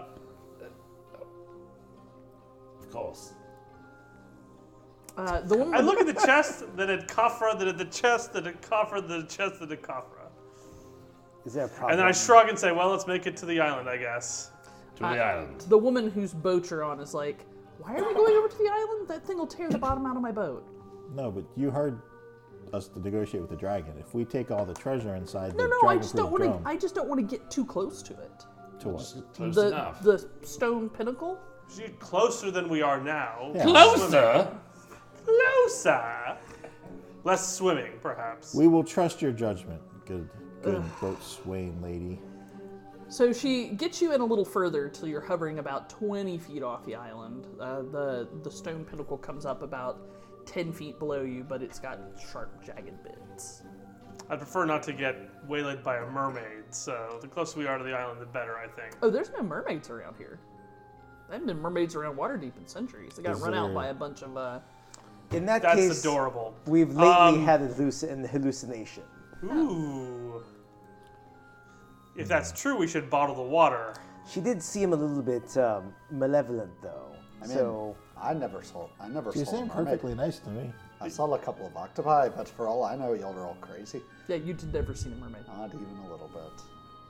E: Of course.
A: Uh, the woman.
C: I look at the chest, then at Kafra, then at the chest, then at Kafra, then at the chest, then at Kafra.
F: Is there a problem?
C: And then I shrug and say, well, let's make it to the island, I guess.
E: To the island.
A: The woman whose boat you're on is like, why are we going over to the island? That thing will tear the bottom out of my boat.
D: No, but you heard us to negotiate with the dragon. If we take all the treasure inside
A: No,
D: the
A: no, I just don't
D: dragon-proof
A: want to.
D: dome,
A: I just don't want to get too close to it.
D: to what?
E: Close
A: the
E: enough.
A: the stone pinnacle.
C: She's closer than we are now.
D: Yeah.
E: Closer?
C: Closer. Less swimming, perhaps.
D: We will trust your judgment, good, good boat swaying lady.
A: So she gets you in a little further till you're hovering about twenty feet off the island. Uh, the the stone pinnacle comes up about ten feet below you, but it's got sharp, jagged bits.
C: I'd prefer not to get waylaid by a mermaid, so the closer we are to the island, the better, I think.
A: Oh, there's no mermaids around here. There haven't been mermaids around Waterdeep in centuries. They got
D: Is
A: run out
D: there-
A: by a bunch of. Uh,
F: In that
C: That's
F: case,
C: adorable.
F: we've lately
C: Um,
F: had a halluc- an hallucination.
C: Ooh. If that's true, we should bottle the water.
F: She did seem a little bit um, malevolent, though.
B: I mean,
F: so
B: I never saw. I never
D: She
B: saw. a
D: seemed
B: mermaid.
D: perfectly nice to me.
B: I saw a couple of octopi, but for all I know, y'all are all crazy.
A: yeah, you did never seen a mermaid.
B: Not even a little bit.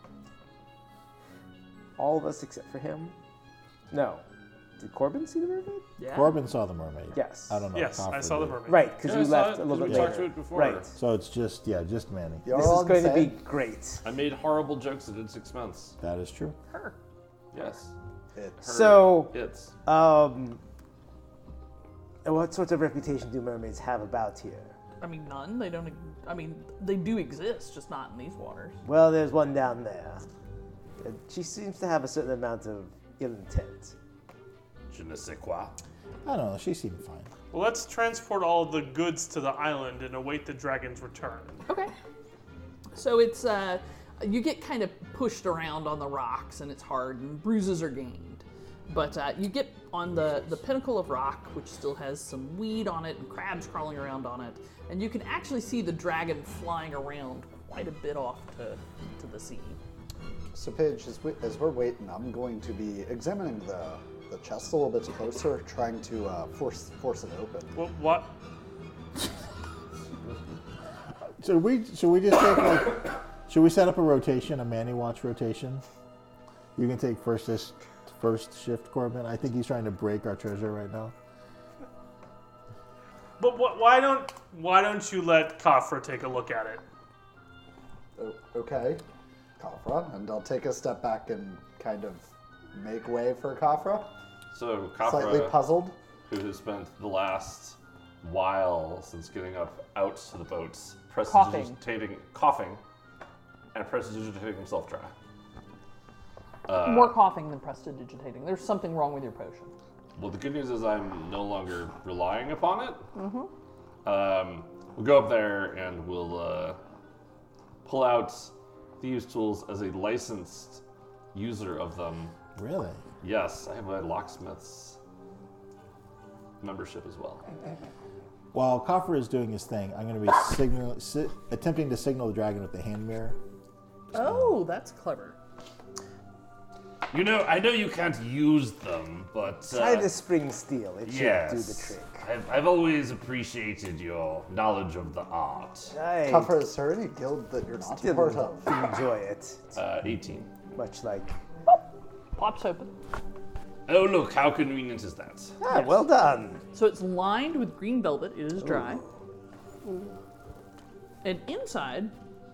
F: all of us except for him. No, did Corbin see the mermaid?
A: Yeah.
D: Corbin saw the mermaid.
F: Yes.
D: I don't know. if
C: Yes, I
D: Crawford
C: saw the
D: did.
C: mermaid.
F: Right, because
E: Yeah,
F: you
E: I saw
F: left
E: it,
F: a
E: 'cause
F: little
E: we
F: bit
E: talked
F: later.
E: to it before.
F: Right.
D: So it's just, yeah, just Manny.
B: Y'all
F: This
B: are
F: is
B: all
F: going to be
B: insane.
F: great.
E: I made horrible jokes that did six months.
D: That is true.
A: Her.
E: Yes.
B: It's
E: Her
F: So,
E: It's.
F: um, and what sort of reputation do mermaids have about here?
A: I mean, none. They don't. I mean, they do exist, just not in these waters.
F: Well, there's one down there. And she seems to have a certain amount of ill intent.
E: Je ne sais quoi.
D: I don't know. She seemed fine.
C: Well, let's transport all of the goods to the island and await the dragon's return.
A: Okay. So it's uh, you get kind of pushed around on the rocks, and it's hard, and bruises are gained. But uh, you get on the, the pinnacle of rock, which still has some weed on it and crabs crawling around on it, and you can actually see the dragon flying around quite a bit off to, to the sea.
B: So Paige, as, we, as we're waiting, I'm going to be examining the, the chest a little bit closer, trying to uh, force force it open.
C: What? what?
D: Should we should we just take like should we set up a rotation, a Manny watch rotation? You can take first this first shift, Corbin. I think he's trying to break our treasure right now.
C: But wh- why don't why don't you let Kafra take a look at it?
B: O- okay, Kafra, and I'll take a step back and kind of make way for Kafra.
E: So
B: Slightly
E: Kafra,
B: puzzled.
E: who has spent the last while since getting up out to the boats,
A: Coughing.
E: prestidigitating, coughing, and prestidigitating himself dry. Uh,
A: More coughing than prestidigitating. There's something wrong with your potion.
E: Well, the good news is I'm no longer relying upon it. Mm-hmm. Um, we'll go up there and we'll uh, pull out thieves' tools as a licensed user of them.
D: Really?
E: Yes, I have a locksmith's membership as well.
D: While Coffer is doing his thing, I'm going to be signal, si- attempting to signal the dragon with the hand mirror.
A: Oh, that's clever.
E: You know, I know you can't use them, but
F: Try
E: uh,
F: the spring steel. It should
E: yes,
F: do the trick.
E: I've, I've always appreciated your knowledge of the art.
F: I
B: Kafra, is there any guild that you're not a
F: still
B: part of?
F: enjoy it.
E: Uh, eighteen.
F: Much like.
A: Pops open.
E: Oh, look, how convenient is that?
F: Ah, well done.
A: So it's lined with green velvet. It is dry. And inside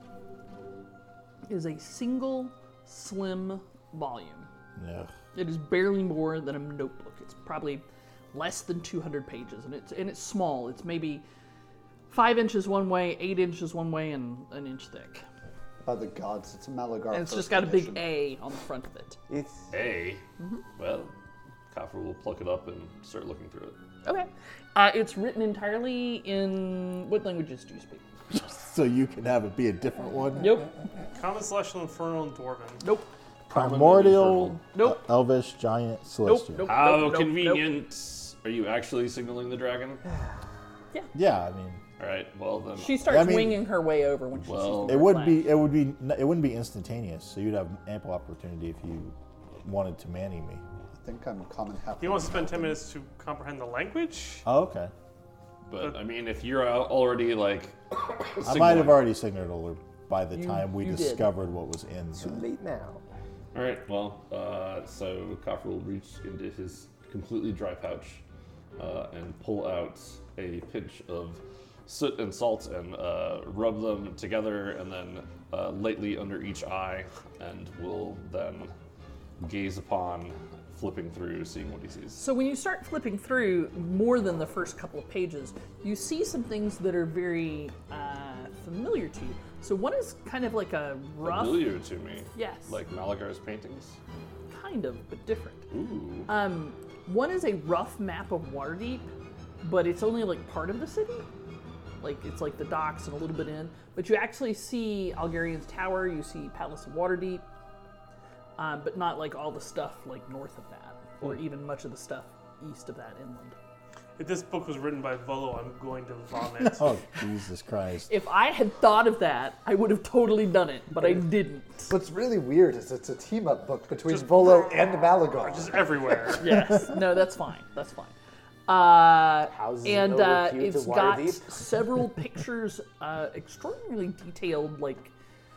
A: is a single slim volume.
D: Yeah.
A: It is barely more than a notebook. It's probably less than two hundred pages, and it's and it's small. It's maybe five inches one way, eight inches one way, and an inch thick.
B: By the gods, it's a Malagar.
A: And it's
B: first
A: just got a big
B: edition.
A: A on the front of it.
F: It's
E: Hey. Well, Kafra will pluck it up and start looking through it.
A: Okay. Uh, it's written entirely in what languages do you speak?
D: So you can have it be a different one.
A: Nope.
C: Common, Celestial, Infernal, and Dwarven.
A: Nope.
D: Primordial,
A: Nope.
D: uh, Elvish, Giant,
A: Nope.
D: Celestial.
A: Nope.
E: How
A: nope, nope,
E: convenient. Are you actually signaling the dragon?
D: Yeah, I mean,
E: All right, well then.
A: She starts
D: I mean-
A: winging her way over when she
E: Well-
A: sees the
D: it would
A: flash.
D: be it would be it wouldn't be instantaneous. So you'd have ample opportunity if you wanted to Manny me.
B: I think I'm common half.
C: He wants to spend ten minutes to comprehend the language.
D: Oh, okay.
E: But I mean, if you're al- already like.
D: I might have already signaled her by the
A: You-
D: time we
A: you did.
D: discovered what was in.
F: too
D: The,
F: late now.
E: All right, well, uh, so Kafra will reach into his completely dry pouch uh, and pull out a pinch of soot and salt and uh, rub them together and then uh, lightly under each eye, and will then gaze upon flipping through, seeing what he sees.
A: So when you start flipping through more than the first couple of pages, you see some things that are very uh, familiar to you. So one is kind of like a rough,
E: Familiar to me.
A: Yes.
E: Like Malagar's paintings.
A: kind of, but different.
E: Ooh.
A: Um, one is a rough map of Waterdeep, but it's only like part of the city. Like it's like the docks and a little bit in. But you actually see Algarian's Tower, you see Palace of Waterdeep, um, but not like all the stuff like north of that, or even much of the stuff east of that inland.
C: If this book was written by Volo, I'm going to vomit.
D: oh Jesus Christ!
A: If I had thought of that, I would have totally done it, but I didn't.
B: What's really weird is it's a team up book between
C: Just-
B: Volo and Malagar.
C: Just everywhere.
A: Yes. No, that's fine. That's fine. Uh,
F: Houses
A: and
F: no
A: uh,
F: repute to
A: it's got
F: Waterdeep.
A: several pictures, uh, extraordinarily detailed, like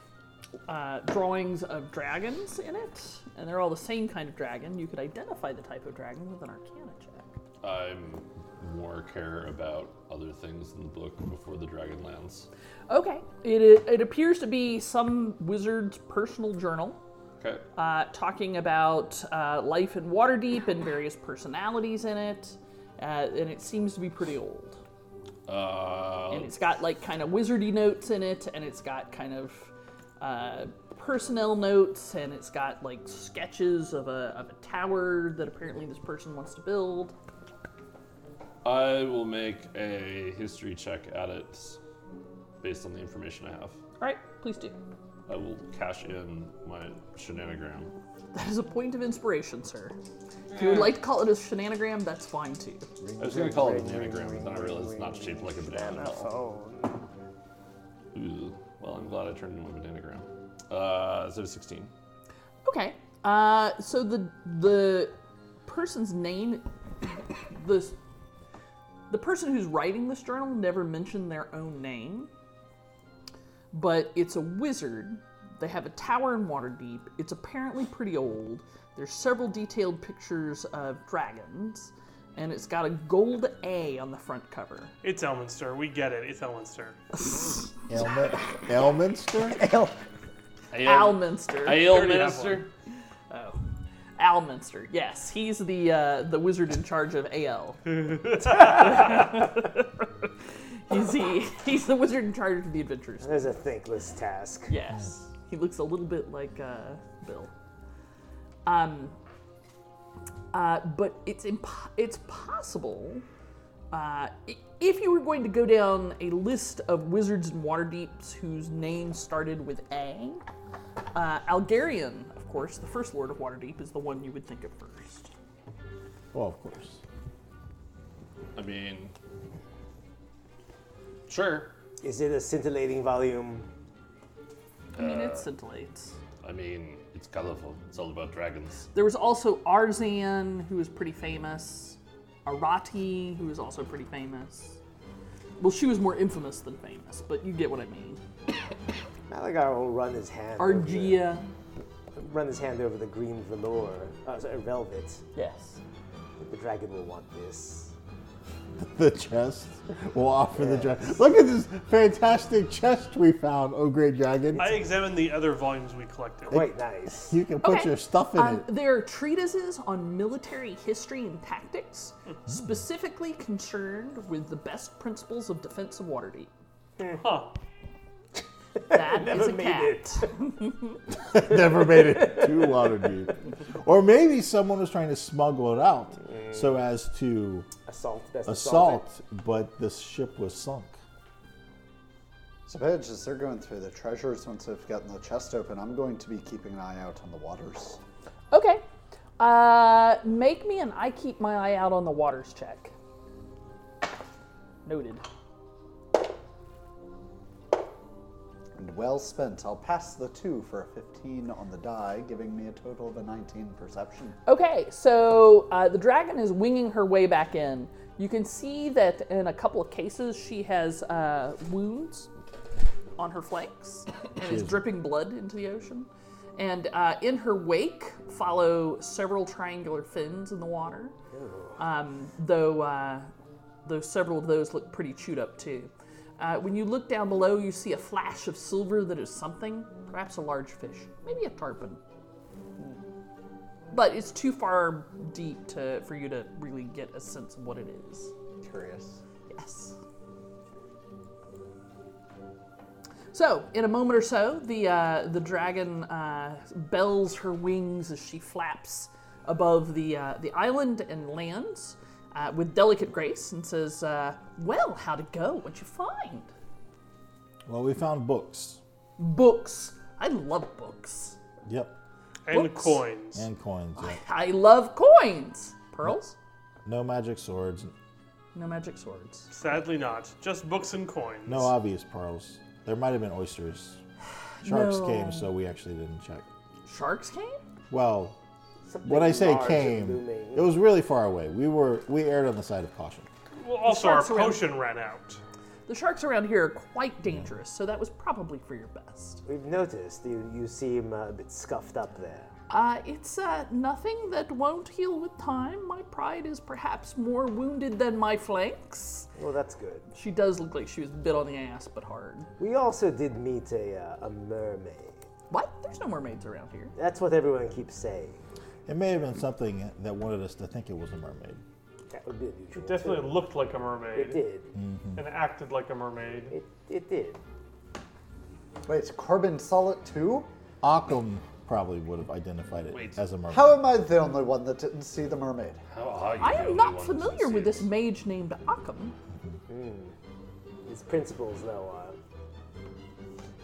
A: uh, drawings of dragons in it, and they're all the same kind of dragon. You could identify the type of dragon with an Arcana check.
E: I'm more care about other things in the book before the dragon lands.
A: Okay. It it appears to be some wizard's personal journal.
E: Okay.
A: Uh, talking about uh, life in Waterdeep and various personalities in it, uh, and it seems to be pretty old.
E: Uh,
A: And it's got like kind of wizardy notes in it, and it's got kind of uh, personnel notes, and it's got like sketches of a, of a tower that apparently this person wants to build.
E: I will make a history check at it based on the information I have.
A: All right, please do.
E: I will cash in my shenanigram.
A: That is a point of inspiration, sir. If you would like to call it a shenanigram, that's fine too.
E: I was going to call it an anagram, but then I realized it's not shaped like a banana.
F: Oh.
E: Ooh. Well, I'm glad I turned into a bananagram. Uh, so sixteen.
A: Okay. Uh, so the the person's name, the the person who's writing this journal never mentioned their own name, but it's a wizard. They have a tower in Waterdeep. It's apparently pretty old. There's several detailed pictures of dragons, and it's got a gold A on the front cover.
C: It's Elminster. We get it. It's Elminster.
D: Elmin- Elminster?
B: Ale.
A: Alminster.
E: Ailminster?
A: Oh, Alminster. Yes, he's the uh, the wizard in charge of A L. he's the he's the wizard in charge of the adventures.
F: There's a thankless task.
A: Yes, he looks a little bit like uh, Bill. Um. Uh, but it's imp- it's possible uh, i- if you were going to go down a list of wizards in Waterdeep whose names started with A. Uh, Algarian, of course, the first Lord of Waterdeep, is the one you would think of first.
D: Well, of course.
E: I mean, sure.
F: Is it a scintillating volume?
A: I mean, it scintillates.
E: I mean, it's colorful. It's all about dragons.
A: There was also Arzan, who was pretty famous. Arati, who was also pretty famous. Well, she was more infamous than famous, but you get what I mean.
F: Malagar will run his hand. over the-
A: Argia.
F: Run his hand over the green velour, uh, sorry, velvet.
A: Yes.
F: The dragon will want this.
D: The chest. We'll offer the chest. Look at this fantastic chest we found, oh great dragon.
C: I examined the other volumes we collected.
F: Quite nice.
D: You can put
A: Okay.
D: your stuff in
A: Um,
D: it.
A: there are treatises on military history and tactics, specifically concerned with the best principles of defense of Waterdeep.
C: Huh.
A: That is
F: Never
A: a
F: made
A: cat.
D: Never made it to Waterdeep. Or maybe someone was trying to smuggle it out so as to
F: Assault, best
D: assault, but the ship was sunk.
B: So, Paige, as they're going through the treasures, once they've gotten the chest open, I'm going to be keeping an eye out on the waters.
A: Okay. Uh, make me an I keep my eye out on the waters check. Noted.
B: And well spent. I'll pass the two for a fifteen on the die, giving me a total of a nineteen perception.
A: Okay, so uh, the dragon is winging her way back in. You can see that in a couple of cases she has uh, wounds on her flanks and is dripping blood into the ocean. And uh, in her wake follow several triangular fins in the water, um, though, uh, though several of those look pretty chewed up too. Uh, when you look down below, you see a flash of silver that is something, perhaps a large fish, maybe a tarpon. But it's too far deep to for you to really get a sense of what it is.
B: Curious.
A: Yes. So, in a moment or so, the uh, the dragon uh, bells her wings as she flaps above the uh, the island and lands uh, with delicate grace and says, uh, "Well, how'd it go? What'd you find?"
D: Well, we found books.
A: Books. I love books.
D: Yep.
C: And
A: Books.
C: coins.
D: And coins. Yep.
A: I love coins. Pearls?
D: No magic swords.
A: No magic swords.
C: Sadly not. Just books and coins.
D: No obvious pearls. There might have been oysters. Sharks
A: No.
D: came, so we actually didn't check.
A: Sharks came?
D: Well,
F: Something
D: when I say
F: large and
D: came,
F: looming.
D: it was really far away. We were we erred on the side of caution.
C: Well, also, our
A: sharks around-
C: potion ran out.
A: The sharks around here are quite dangerous, so that was probably for your best.
F: We've noticed you, you seem uh, a bit scuffed up there.
A: Uh, it's uh, nothing that won't heal with time. My pride is perhaps more wounded than my flanks.
F: Well, that's good.
A: She does look like she was bit on the ass, but hard.
F: We also did meet a, uh, a mermaid.
A: What? There's no mermaids around here.
F: That's what everyone keeps saying.
D: It may have been something that wanted us to think it was a mermaid.
F: That would be unusual.
C: It definitely
F: too.
C: looked like a mermaid.
F: It did.
C: And acted like a mermaid.
F: It, it did.
B: Wait, Corbin saw it too?
D: Occam probably would have identified it
E: Wait.
D: as a mermaid.
B: How am I the only one that didn't see the mermaid?
E: How are you
A: I
E: the
A: am
E: only
A: not
E: one
A: familiar
E: that
A: with this
E: sees?
A: mage named Occam.
F: His principles, though, are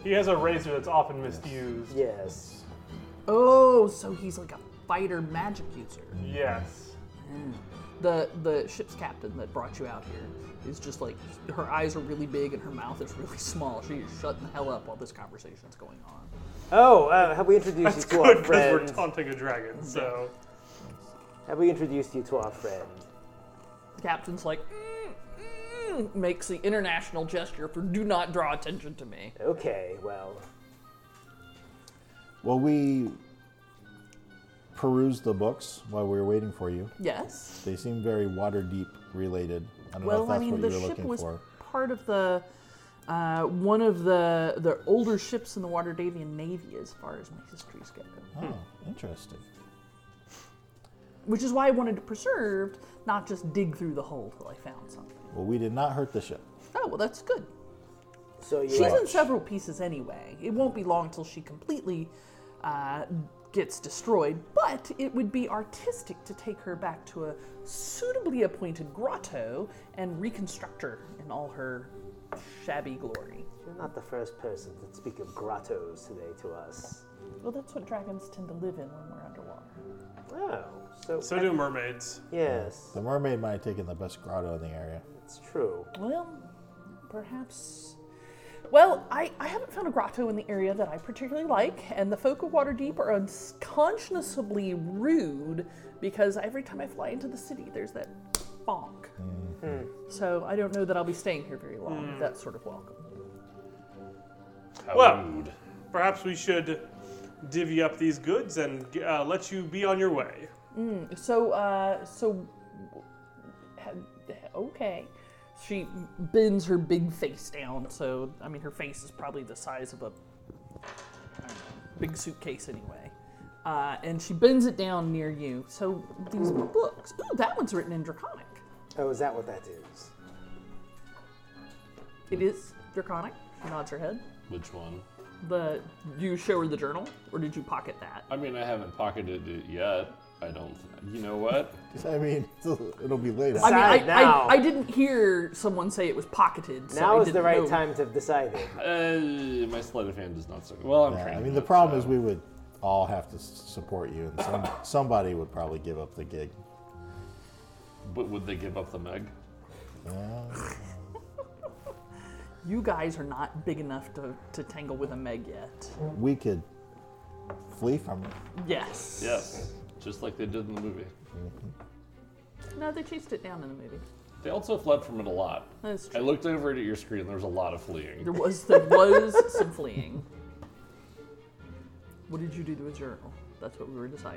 C: He has a razor that's often misused.
F: Yes.
A: Oh, so he's like a fighter magic user.
C: Yes.
A: The the ship's captain that brought you out here is just like, her eyes are really big and her mouth is really small. She is shutting the hell up while this conversation's going on.
F: Oh, uh, have we introduced
C: That's
F: you to
C: good
F: our
C: because we're
F: friend?
C: taunting a dragon, so...
F: Have we introduced you to our friend?
A: The captain's like, mm, mm, makes the international gesture for do not draw attention to me.
F: Okay, well,
D: Well, we perused the books while we were waiting for you.
A: Yes.
D: They seem very Waterdeep related. I don't know
A: Well,
D: if
A: I
D: that's
A: mean,
D: what
A: the
D: you were
A: ship
D: looking
A: was
D: for.
A: part of the uh, one of the the older ships in the Waterdavian Navy, as far as my histories go.
D: Oh, interesting.
A: Which is why I wanted to preserve, not just dig through the hole till I found something.
D: Well, we did not hurt the ship.
A: Oh, well, that's good.
F: so you
A: She's
F: like,
A: in several pieces anyway. It won't be long till she completely uh, gets destroyed, but it would be artistic to take her back to a suitably appointed grotto and reconstruct her in all her shabby glory.
F: you're not the first person to speak of grottos today to us.
A: Well, that's what dragons tend to live in when we're underwater.
F: Oh, so,
C: So do mermaids.
F: yes,
D: The mermaid might have taken the best grotto in the area.
F: it's true.
A: Well, perhaps. Well, I, I haven't found a grotto in the area that I particularly like, and the folk of Waterdeep are unconscionably rude because every time I fly into the city, there's that bonk. So I don't know that I'll be staying here very long with that sort of welcome.
E: How
C: Well.
E: rude.
C: Perhaps we should divvy up these goods and uh, let you be on your way.
A: So, uh, so, ha- okay. She bends her big face down, so, I mean, her face is probably the size of a I don't know, big suitcase anyway. Uh, and she bends it down near you. So, these books, ooh, that one's written in Draconic.
F: Oh, is that what that is?
A: It is Draconic. She nods her head.
E: Which one?
A: The, do you show her the journal, or did you pocket that?
E: I mean, I haven't pocketed it yet. I don't. You know what?
D: I mean, it'll be later.
A: I mean, I,
F: Decide now.
A: I, I didn't hear someone say it was pocketed. So
F: Now
A: I
F: is the
A: didn't
F: right
A: know.
F: time to decide it.
E: Uh, my sleight of hand does not serve. Well, I'm
D: Yeah,
E: trained.
D: I mean,
E: in
D: the
E: it,
D: problem
E: so-
D: is we would all have to s- support you, and some, somebody would probably give up the gig.
E: But would they give up the Meg?
D: Yeah.
A: You guys are not big enough to, to tangle with a Meg yet.
D: We could flee from it.
A: Yes.
E: Yes. Just like they did in the movie.
A: No, they chased it down in the movie.
E: They also fled from it a lot.
A: That's
E: I
A: true.
E: looked over at your screen. There was a lot of fleeing.
A: There was there was some fleeing. What did you do to his journal? That's what we were deciding.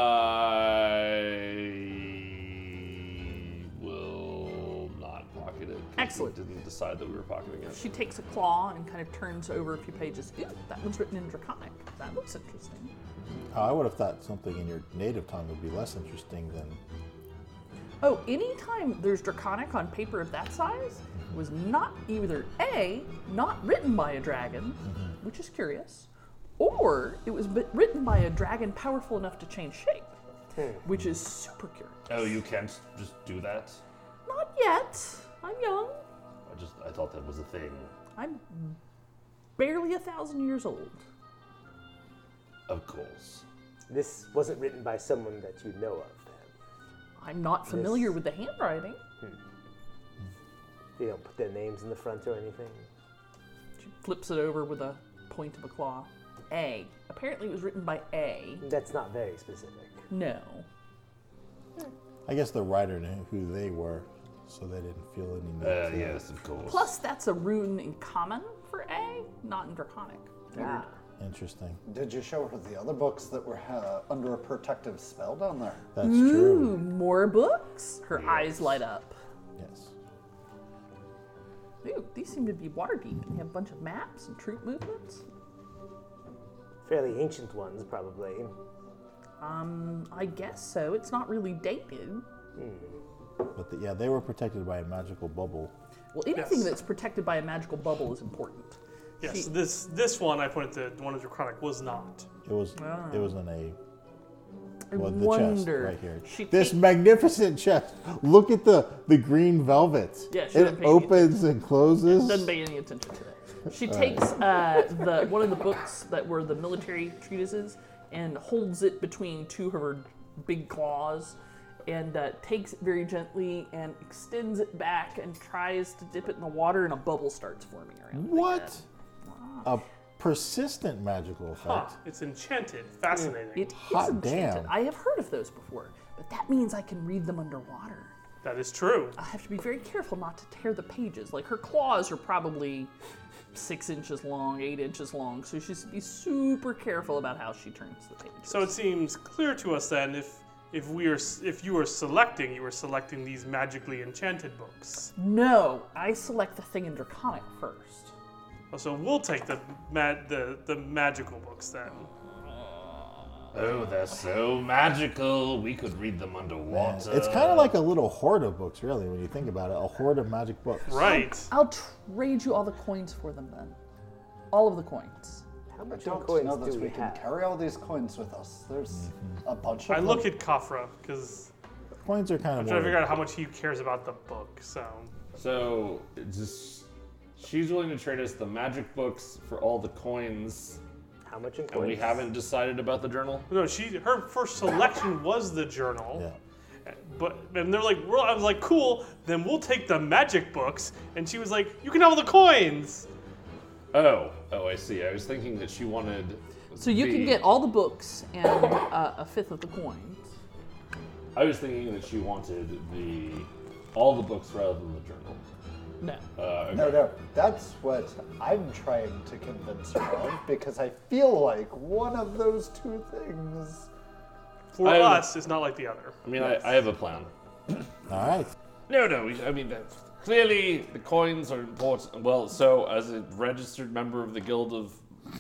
E: I will not pocket it. 'cause
A: Excellent.
E: We didn't decide that we were pocketing it.
A: She takes a claw and kind of turns over a few pages. Ew, that one's written in Draconic. That looks interesting.
D: Oh, I would have thought something in your native tongue would be less interesting than.
A: Oh, anytime there's Draconic on paper of that size, it was not either A, not written by a dragon, which is curious, or it was bi- written by a dragon powerful enough to change shape, which is super curious.
E: Oh, you can't just do that?
A: Not yet. I'm young.
E: I just I thought that was a thing.
A: I'm barely a thousand years old.
E: Of course.
F: This wasn't written by someone that you know of, then.
A: I'm not familiar
F: Yes.
A: with the handwriting.
F: You don't put their names in the front or anything.
A: She flips it over with a point of a claw. A. Apparently it was written by A.
F: That's not very specific.
A: No.
D: I guess the writer knew who they were, so they didn't feel any need
E: Uh,
D: to.
E: yes, of course.
A: Plus, that's a rune in common for A, not in Draconic.
F: Ah,
D: Interesting.
B: Did you show her the other books that were uh, under a protective spell down there?
D: That's
A: Ooh,
D: true.
A: more books? Her eyes light up.
D: Yes.
A: Ooh, these seem to be Waterdeep. They have a bunch of maps and troop movements.
F: fairly ancient ones, probably.
A: Um, I guess so. It's not really dated.
D: But the, yeah, they were protected by a magical bubble.
A: Well, anything
C: Yes.
A: that's protected by a magical bubble is important.
C: Yes,
A: She-
C: this this one I pointed to, the one of Draconic, was not.
D: It was
A: Ah.
D: it was in a
A: I
D: well, the
A: wonder.
D: chest right here.
A: She
D: This
A: take-
D: magnificent chest. Look at the the green velvet.
A: Yeah, she doesn't
D: it
A: pay any
D: opens and closes.
A: doesn't pay any attention to it. She takes uh, the one of the books that were the military treatises and holds it between two of her big claws and uh, takes it very gently and extends it back and tries to dip it in the water and a bubble starts forming around it.
D: What? A persistent magical
C: Huh,
D: effect.
C: it's enchanted. Fascinating.
A: It is
D: Hot
A: enchanted.
D: damn.
A: I have heard of those before, but that means I can read them underwater.
C: That is true.
A: I have to be very careful not to tear the pages. Like her claws are probably six inches long, eight inches long, so she should be super careful about how she turns the pages.
C: So it seems clear to us then, if if we are if you are selecting, you are selecting these magically enchanted books.
A: No, I select the thing in Draconic first.
C: Oh, so we'll take the ma- the the magical books then.
E: Oh, they're so magical. We could read them underwater.
D: It's kind of like a little hoard of books, really, when you think about it. A hoard of magic books.
C: Right.
A: I'll trade you all the coins for them then. All of the coins.
F: How
B: I
F: much
B: don't
F: coins
B: know
F: do
B: that
F: we
B: we can
F: have?
B: carry all these coins with us. There's a bunch of
C: I
B: them.
C: look at Kafra because
D: Coins are kind
C: I'm
D: of
C: trying to
D: more.
C: figure out how much he cares about the book. So
E: So, just she's willing to trade us the magic books for all the coins,
F: How much in
E: and
F: coins?
E: we haven't decided about the journal.
C: no, she her first selection was the journal.
D: Yeah.
C: But and they're like, well, I was like, cool. Then we'll take the magic books, and she was like, you can have all the coins.
E: Oh, oh, I see. I was thinking that she wanted.
A: So you
E: the-
A: can get all the books and uh, a fifth of the coins.
E: I was thinking that she wanted the all the books rather than the journal.
A: No.
E: Uh, okay.
B: No, no, that's what I'm trying to convince her of because I feel like one of those two things.
C: For
E: I-
C: us, it's not like the other.
E: I mean, I, I have a plan.
D: All right.
E: No, no. we- I mean, that's- clearly the coins are important. Well, so as a registered member of the Guild of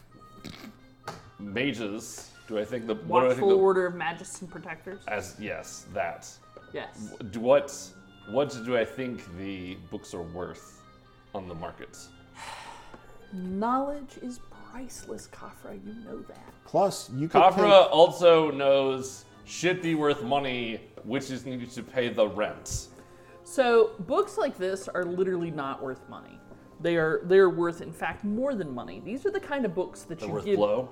E: Mages, do I think the what do I think
A: Watchful
E: the,
A: Order of Magists and Protectors?
E: as yes that
A: Yes.
E: do what what do I think the books are worth on the market?
A: Knowledge is priceless, Kafra. You know that.
D: Plus, you could
E: Kafra also knows shit be worth money, which is needed to pay the rent.
A: So books like this are literally not worth money. They are they're worth, in fact, more than money. These are the kind of books that
E: They're
A: you
E: worth
A: give.
E: blow.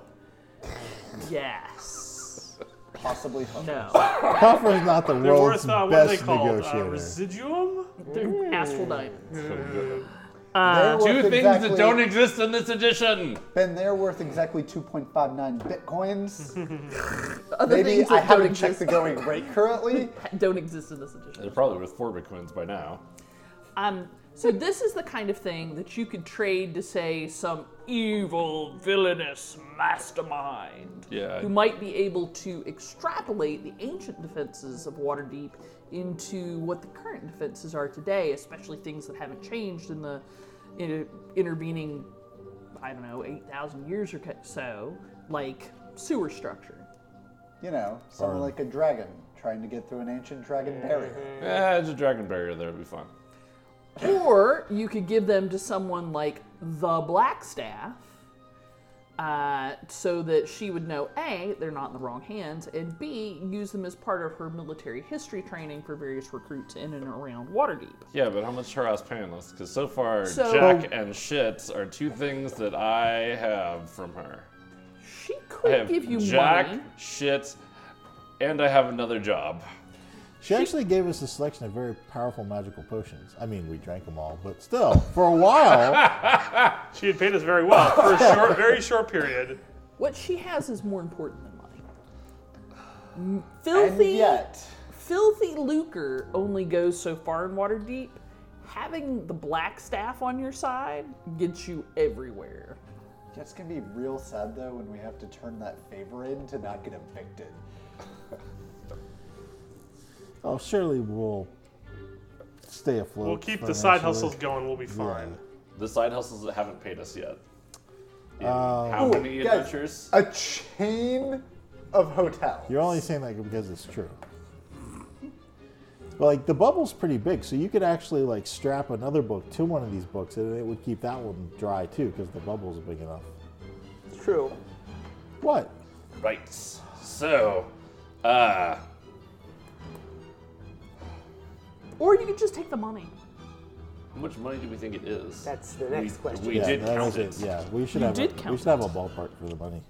A: Yes.
B: Possibly hope.
A: No.
D: take Kafra's not the
C: They're
D: world's
C: worth uh, what are they
D: best
C: called? Uh,
D: negotiator.
C: residuum.
A: They're astral diamonds.
B: They're
A: Uh,
B: worth
E: Two things
B: exactly,
E: that don't exist in this edition.
B: Ben, they're worth exactly two point five nine bitcoins.
A: Other
B: Maybe
A: things
B: I
A: that don't
B: haven't
A: exist,
B: checked the going rate currently.
A: don't exist in this edition.
E: They're probably worth four bitcoins by now.
A: Um, so this is the kind of thing that you could trade to, say, some evil, villainous mastermind
E: Yeah.
A: who might be able to extrapolate the ancient defenses of Waterdeep into what the current defenses are today, especially things that haven't changed in the in, intervening, I don't know, eight thousand years or so, like sewer structure.
B: You know, something
D: Or-
B: like a dragon trying to get through an ancient dragon barrier.
E: Yeah, there's a dragon barrier there. It'll be fun.
A: Or you could give them to someone like the Blackstaff, uh, so that she would know A, they're not in the wrong hands, and B, use them as part of her military history training for various recruits in and around Waterdeep.
E: Yeah, but how much her ass paying us? Because so far,
A: So-
E: Jack and shit are two things that I have from her.
A: She
E: I
A: could
E: have
A: give you
E: Jack,
A: money.
E: shit, and I have another job.
D: She actually gave us a selection of very powerful magical potions. I mean, we drank them all, but still, for a while,
C: She had paid us very well for a short, very short period.
A: What she has is more important than money. M-
B: And
A: Filthy,
B: yet,
A: filthy lucre only goes so far in Waterdeep. Having the Blackstaff on your side gets you everywhere.
B: it's gonna be real sad though when we have to turn that favor in to not get evicted.
D: oh, surely we'll stay afloat.
C: We'll keep the side
D: financially.
C: hustles going. We'll be fine.
E: The side hustles that haven't paid us yet. In
D: Um,
E: how
B: Ooh,
E: many
B: guys,
E: adventures?
B: A chain of hotels.
D: You're only saying that because it's true. But like the bubble's pretty big, so you could actually like strap another book to one of these books, and it would keep that one dry too, because the bubble's big enough.
F: It's true.
D: What?
E: Right. So, uh,
A: Or you could just take the money.
E: How much money do we think it is?
F: That's the next
E: we,
F: question.
E: We
D: yeah,
E: did
D: that
E: count
D: was
E: it.
D: Yeah, we should
A: You
D: have.
A: did
D: a,
A: count
D: we should have a
A: it.
D: ballpark for the money.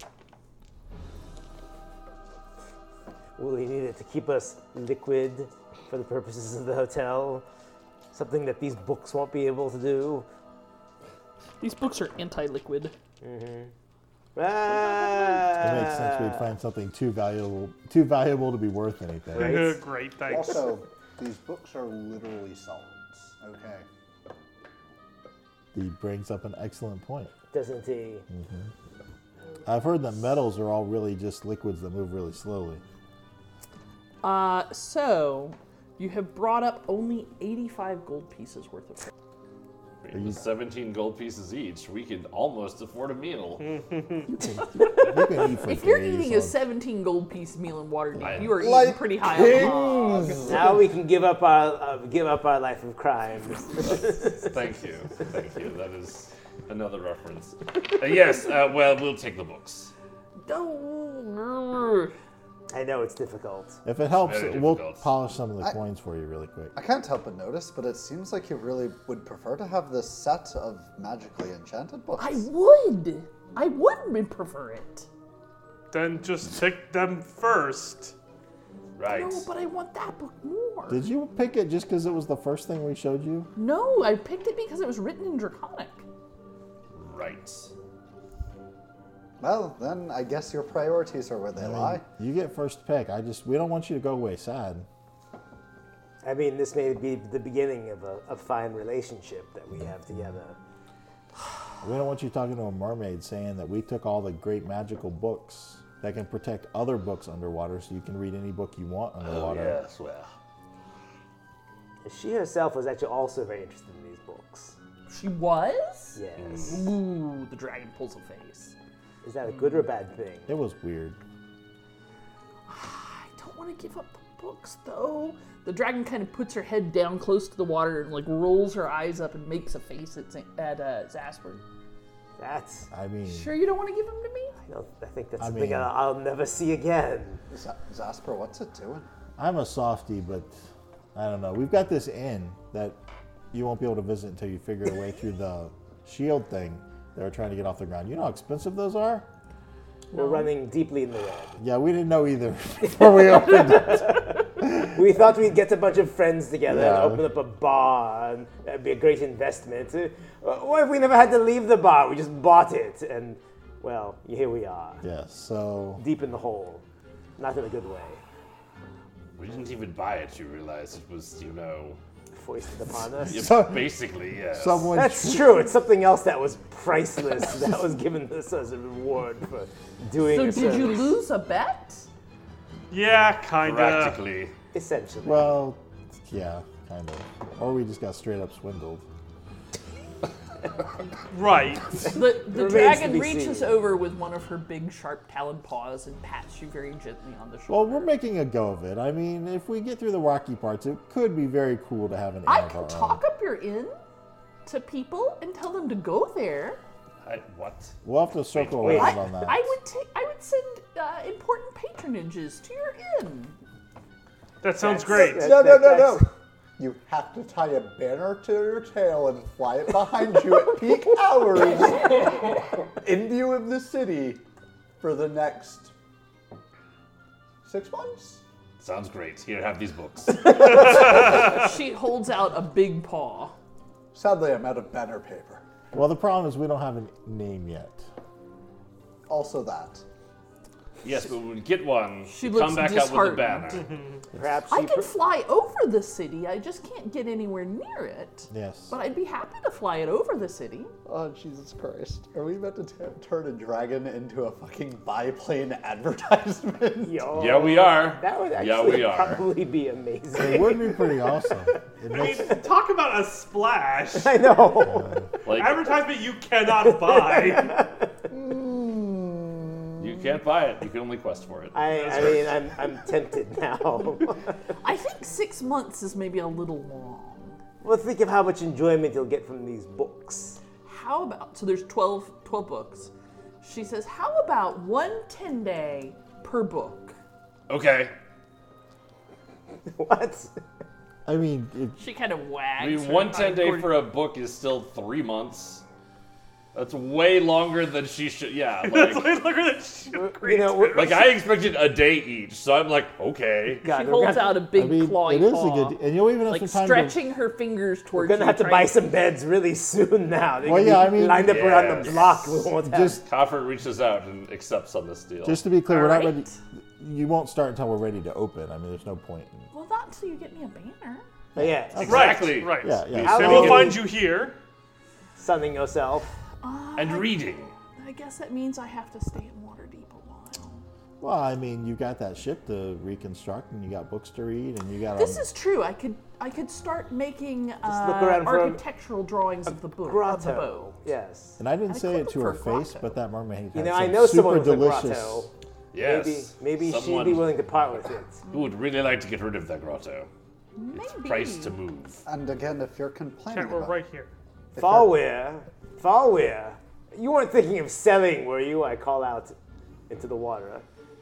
F: Will we need it to keep us liquid for the purposes of the hotel? Something that these books won't be able to do?
A: These books are anti-liquid.
F: Ah,
D: It makes sense we'd find something too valuable, too valuable to be worth anything.
F: Right.
C: Great, thanks.
B: Also, these books are literally solids. Okay.
D: He brings up an excellent point.
F: Doesn't he?
D: I've heard that metals are all really just liquids that move really slowly.
A: Uh, so you have brought up only eighty-five gold pieces worth of.
E: I mean, with seventeen gold pieces each, we could almost afford a meal.
D: You can eat for
A: If you're
D: days
A: eating a
D: on-
A: seventeen gold piece meal in Waterdeep,
E: I-
A: you are eating
B: Like
A: pretty high on the hog.
F: Now we can give up our uh, give up our life of crime.
E: Thank you. Thank you. That is another reference. Uh, yes, uh, well, we'll take the books.
A: No.
F: I know it's difficult.
D: If it helps,
E: very
D: we'll
E: difficult.
D: polish some of the
B: I-
D: coins for you really quick.
B: I can't help but notice, but it seems like you really would prefer to have this set of magically enchanted books.
A: I would. I would prefer it.
C: Then just pick them first.
E: Right.
A: No, but I want that book more.
D: Did you pick it just because it was the first thing we showed you?
A: No, I picked it because it was written in Draconic.
E: Right.
B: Well, then I guess your priorities are where they
D: I mean,
B: lie.
D: you get first pick. I just we don't want you to go away sad.
F: I mean, this may be the beginning of a, a fine relationship that we have together.
D: We don't want you talking to a mermaid saying that we took all the great magical books that can protect other books underwater, so you can read any book you want underwater.
E: Yes, well.
F: She herself was actually also very interested in these books.
A: She was?
F: Yes.
A: Ooh, the dragon pulls a face.
F: Is that a good or bad thing?
D: It was weird.
A: I don't want to give up the books, though. The dragon kind of puts her head down close to the water and like rolls her eyes up and makes a face at, Z- at uh, Zasper.
F: That's.
D: I mean,
A: Sure you don't want to give them to me?
F: I, don't, I think that's
D: I
F: something
D: mean-
F: I'll, I'll never see again.
B: Z- Zasper, what's it doing?
D: I'm a softie, but I don't know. We've got this inn that you won't be able to visit until you figure a way through the shield thing that we're trying to get off the ground. You know how expensive those are?
F: We're running deeply in the red.
D: Yeah, we didn't know either before we opened it.
F: We thought we'd get a bunch of friends together
D: Yeah.
F: and open up a bar, and that'd be a great investment. Uh, What if we never had to leave the bar? We just bought it, and, well, here we are,
D: Yes, so
F: deep in the hole. Not in a good way.
E: We didn't even buy it, you realize. It was, you know,
F: Foisted upon us.
E: yeah,
D: So-
E: basically, yes.
D: someone
F: That's true. It's something else that was priceless that was given us as a reward for doing
A: So
F: a
A: did you
F: service.
A: lose a bet?
C: Yeah, kinda.
E: Practically.
F: Essentially.
D: Well, yeah, kind of. Or we just got straight up swindled.
C: Right.
A: The, the
F: Remains
A: dragon
F: to be
A: reaches
F: seen.
A: over with one of her big sharp talon paws and pats you very gently on the
D: Well,
A: shoulder.
D: we're making a go of it. I mean, if we get through the rocky parts, it could be very cool to have an inn
A: I
D: of our
A: can
D: own.
A: talk up your inn to people and tell them to go there.
E: I, what?
D: We'll have to circle
F: wait.
D: around
A: I,
D: on that.
A: I would take. I would send uh, important patronages to your inn.
C: That sounds
F: That's-
C: great.
F: that-
B: No, no, no,
F: that's-
B: no. You have to tie a banner to your tail and fly it behind you at peak hours in view of the city for the next six months.
E: Sounds great. Here, have these books.
A: She holds out a big paw.
B: Sadly, I'm out of banner paper.
D: Well, the problem is we don't have a name yet.
B: Also that.
E: Yes, but when we get one,
A: She
E: come
A: looks
E: back out with a
A: disheartened.
E: banner.
F: Perhaps
A: I
F: she
A: can
F: per-
A: fly over the city. I just can't get anywhere near it.
D: Yes.
A: But I'd be happy to fly it over the city.
B: Oh, Jesus Christ. Are we about to t- turn a dragon into a fucking biplane advertisement?
F: Yo,
E: Yeah, we are.
F: That would
E: Yeah,
F: actually
E: we are.
F: probably be amazing.
D: It would be pretty awesome. It
C: I
D: makes,
C: mean, talk about a splash.
F: I know.
E: Like,
C: Advertisement you cannot buy.
E: you can't buy it. You can only quest for it.
F: I, I mean, I'm, I'm tempted now.
A: I think six months is maybe a little long.
F: Well, think of how much enjoyment you'll get from these books.
A: How about, so there's twelve, twelve books. She says, how about one ten day per book?
E: Okay.
F: What?
D: I mean, it,
A: She kind of wags.
E: I mean,
A: her
E: one ten day
A: hind
E: for a book is still three months. That's way longer than she should. Yeah, like,
C: Look at that shit.
F: You know, we're-
E: like I expected a day each, so I'm like, okay.
F: God,
A: She
F: we're
A: holds
F: gonna-
A: out a big
D: I mean,
A: clawy
D: it is
A: paw,
D: a good, and you'll even have
A: like
D: some time to.
A: stretching her fingers
F: We're
A: towards
F: gonna
A: you.
F: have to
A: trying
F: buy some beds really soon now. They're
D: Well,
F: gonna
D: yeah,
F: be
D: I mean-
F: lined up around the
E: Yes.
F: block. We won't have.
D: Just,
E: Coffer reaches out and accepts on this deal.
D: just to be clear, we're not
A: Alright.
D: ready. You won't start until we're ready to open. I mean, there's no point. In,
A: Well, not until you get me a banner.
F: But yeah,
E: exactly.
C: Right.
D: yeah, yeah.
F: How
C: And
F: long
C: we'll
F: do
C: find
F: we-
C: you here.
F: sunning yourself.
E: And reading.
A: I guess that means I have to stay in Waterdeep a while.
D: Well, I mean, you got that ship to reconstruct, and you got books to read, and you got.
A: This
D: um,
A: is true. I could I could start making uh,
F: look around for a-
A: architectural drawings of the book. Of the
F: Grotto.
A: boat.
F: Yes.
D: And I didn't
A: I
D: say
A: could
D: it to
A: look
D: her
A: for a
D: face,
A: grotto.
D: but that mermaid
F: You
D: had
F: know,
D: some
F: I know
D: super
F: someone with a
D: delicious.
F: grotto.
E: Yes.
F: Maybe, maybe
E: Someone
F: she'd be willing to part with it.
E: who would really like to get rid of that grotto. It's
A: Maybe.
E: priced to move.
B: And again, if you're complaining
C: Chat, we're
B: about
C: right here.
F: Falwear, Falwear, you weren't thinking of selling, were you? I call out into the water.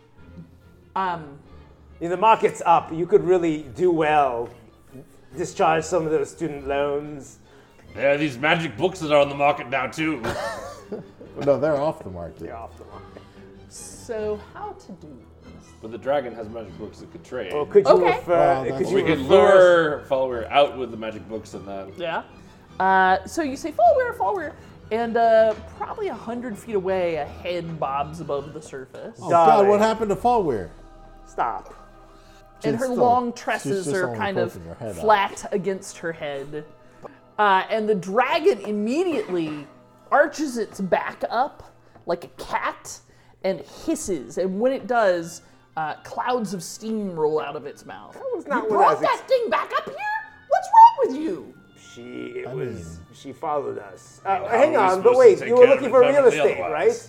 A: Um,
F: You know, the market's up. You could really do well. Discharge some of those student loans.
E: There are these magic books that are on the market now too.
D: No, they're off the market.
F: You're off the market.
A: so how to do this?
E: But the dragon has magic books it could trade.
F: Or could you
A: Okay.
F: refer?
D: Well,
F: could
D: that's-
F: you
E: we could
F: refer
E: lure follower out with the magic books and then.
A: Yeah. Uh, so you say Fallwear, Fallwear, and uh, probably a hundred feet away, a head bobs above the surface,
D: Oh God,
F: Darling.
D: what happened to Fallwear?
F: Stop.
A: and
D: She's
A: her
D: still-
A: long
D: she's
A: tresses
D: just
A: are
D: only
A: kind of
D: poking her head out.
A: flat against her head. Uh, and the dragon immediately arches its back up like a cat and hisses. And when it does, uh, clouds of steam roll out of its mouth. That
F: was not
A: you
F: what I
A: brought
F: was ex-
A: that thing back up here? What's wrong with you?
F: She it
D: I
F: was.
D: mean-
F: She followed us. Uh,
E: How
F: hang
E: are we
F: on, but
E: supposed
F: wait.
E: to take
F: You were
E: care of
F: looking
E: it
F: for real
E: family
F: estate,
E: otherwise?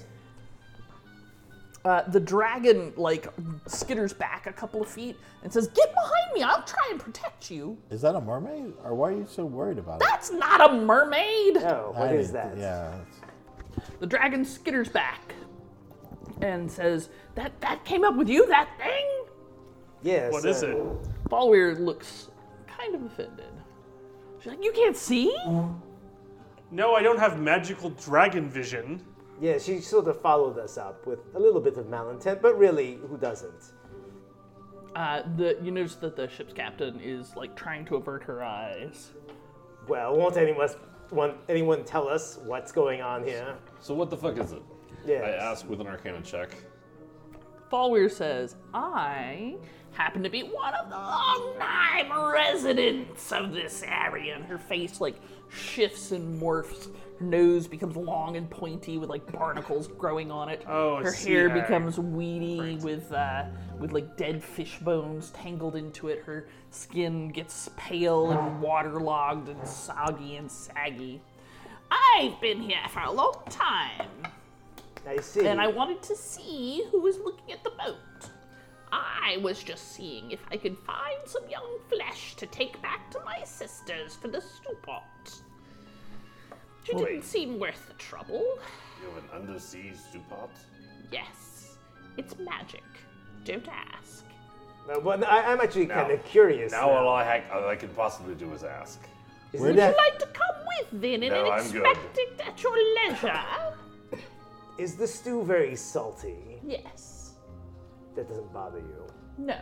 F: right?
A: Uh, the dragon like skitters back a couple of feet and says, "Get behind me! I'll try and protect you."
D: Is that a mermaid? Or why are you so worried about it?
A: That's not a mermaid.
F: No. What
D: I
F: is
D: didn't-
F: that?
D: Yeah. it's-
A: The dragon skitters back and says, "That that came up with you, that thing?"
F: Yes.
C: What is
F: uh,
C: it?
A: Ballweir looks kind of offended. She's like, "You can't see?"
C: No, I don't have magical dragon vision.
F: Yeah, she sort of followed us up with a little bit of malintent, but really, who doesn't?
A: Uh, the you notice that the ship's captain is like trying to avert her eyes.
F: Well, won't anyone, won't anyone tell us what's going on here?
E: So what the fuck is it?
F: Yes.
E: I ask with an Arcana check.
A: Fallweir says, "I happen to be one of the long-time residents of this area." And her face like shifts and morphs. Her nose becomes long and pointy with like barnacles growing on it.
C: Oh,
A: her
C: sea
A: hair
C: hag.
A: becomes weedy with uh, with like dead fish bones tangled into it. Her skin gets pale and waterlogged and soggy and saggy. "I've been here for a long time.
F: I see.
A: And I wanted to see who was looking at the boat. I was just seeing if I could find some young flesh to take back to my sisters for the stew pot. She didn't seem worth the trouble.
E: You have an undersea stew pot?
A: Yes, it's magic. Don't ask.
F: No, but I, I'm actually
E: Now-
F: kind of curious.
E: Now all I, ha- all I can possibly do is ask.
F: Is
D: Where
F: it-
A: Would
D: did-
A: you like to come with then and
E: No, I'm good.
A: inspect it at your leisure?
F: is the stew very salty?
A: Yes.
F: That doesn't bother you.
A: No.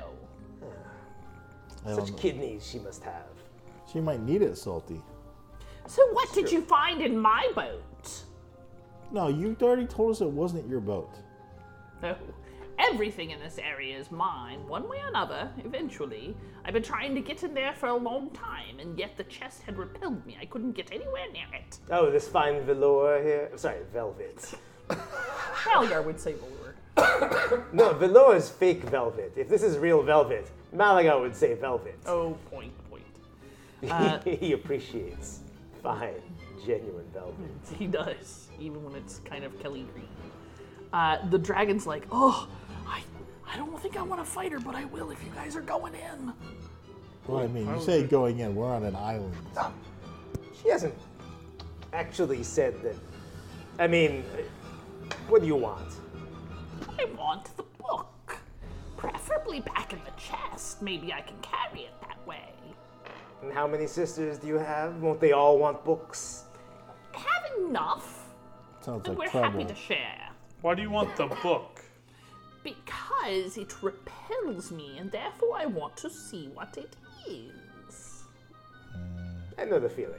D: I don't
F: Such
D: know.
F: kidneys she must have.
D: She might need it salty.
A: So what did you find in my boat?
D: No, you already told us it wasn't your boat.
A: No. Everything in this area is mine, one way or another, eventually. I've been trying to get in there for a long time, and yet the chest had repelled me. I couldn't get anywhere near it.
F: Oh, this fine velour here. Sorry, velvet.
A: Maligar would say velour.
F: No, velour is fake velvet. If this is real velvet, Malaga would say velvet.
A: Oh, point, point. Uh,
F: he appreciates fine, genuine velvet.
A: He does, even when it's kind of Kelly green. Uh, the dragon's like, oh, I, I don't think I want to fight her, but I will if you guys are going in.
D: Well, I mean, you say going in, we're on an island.
F: She hasn't actually said that. I mean, what do you want?
A: I want the book. Preferably back in the chest. Maybe I can carry it that way.
F: And how many sisters do you have? Won't they all want books?
A: Have enough,
D: Sounds
A: and
D: like
A: we're
D: trouble.
A: happy to share.
C: Why do you want the book?
A: Because it repels me, and therefore I want to see what it is.
F: I know the feeling.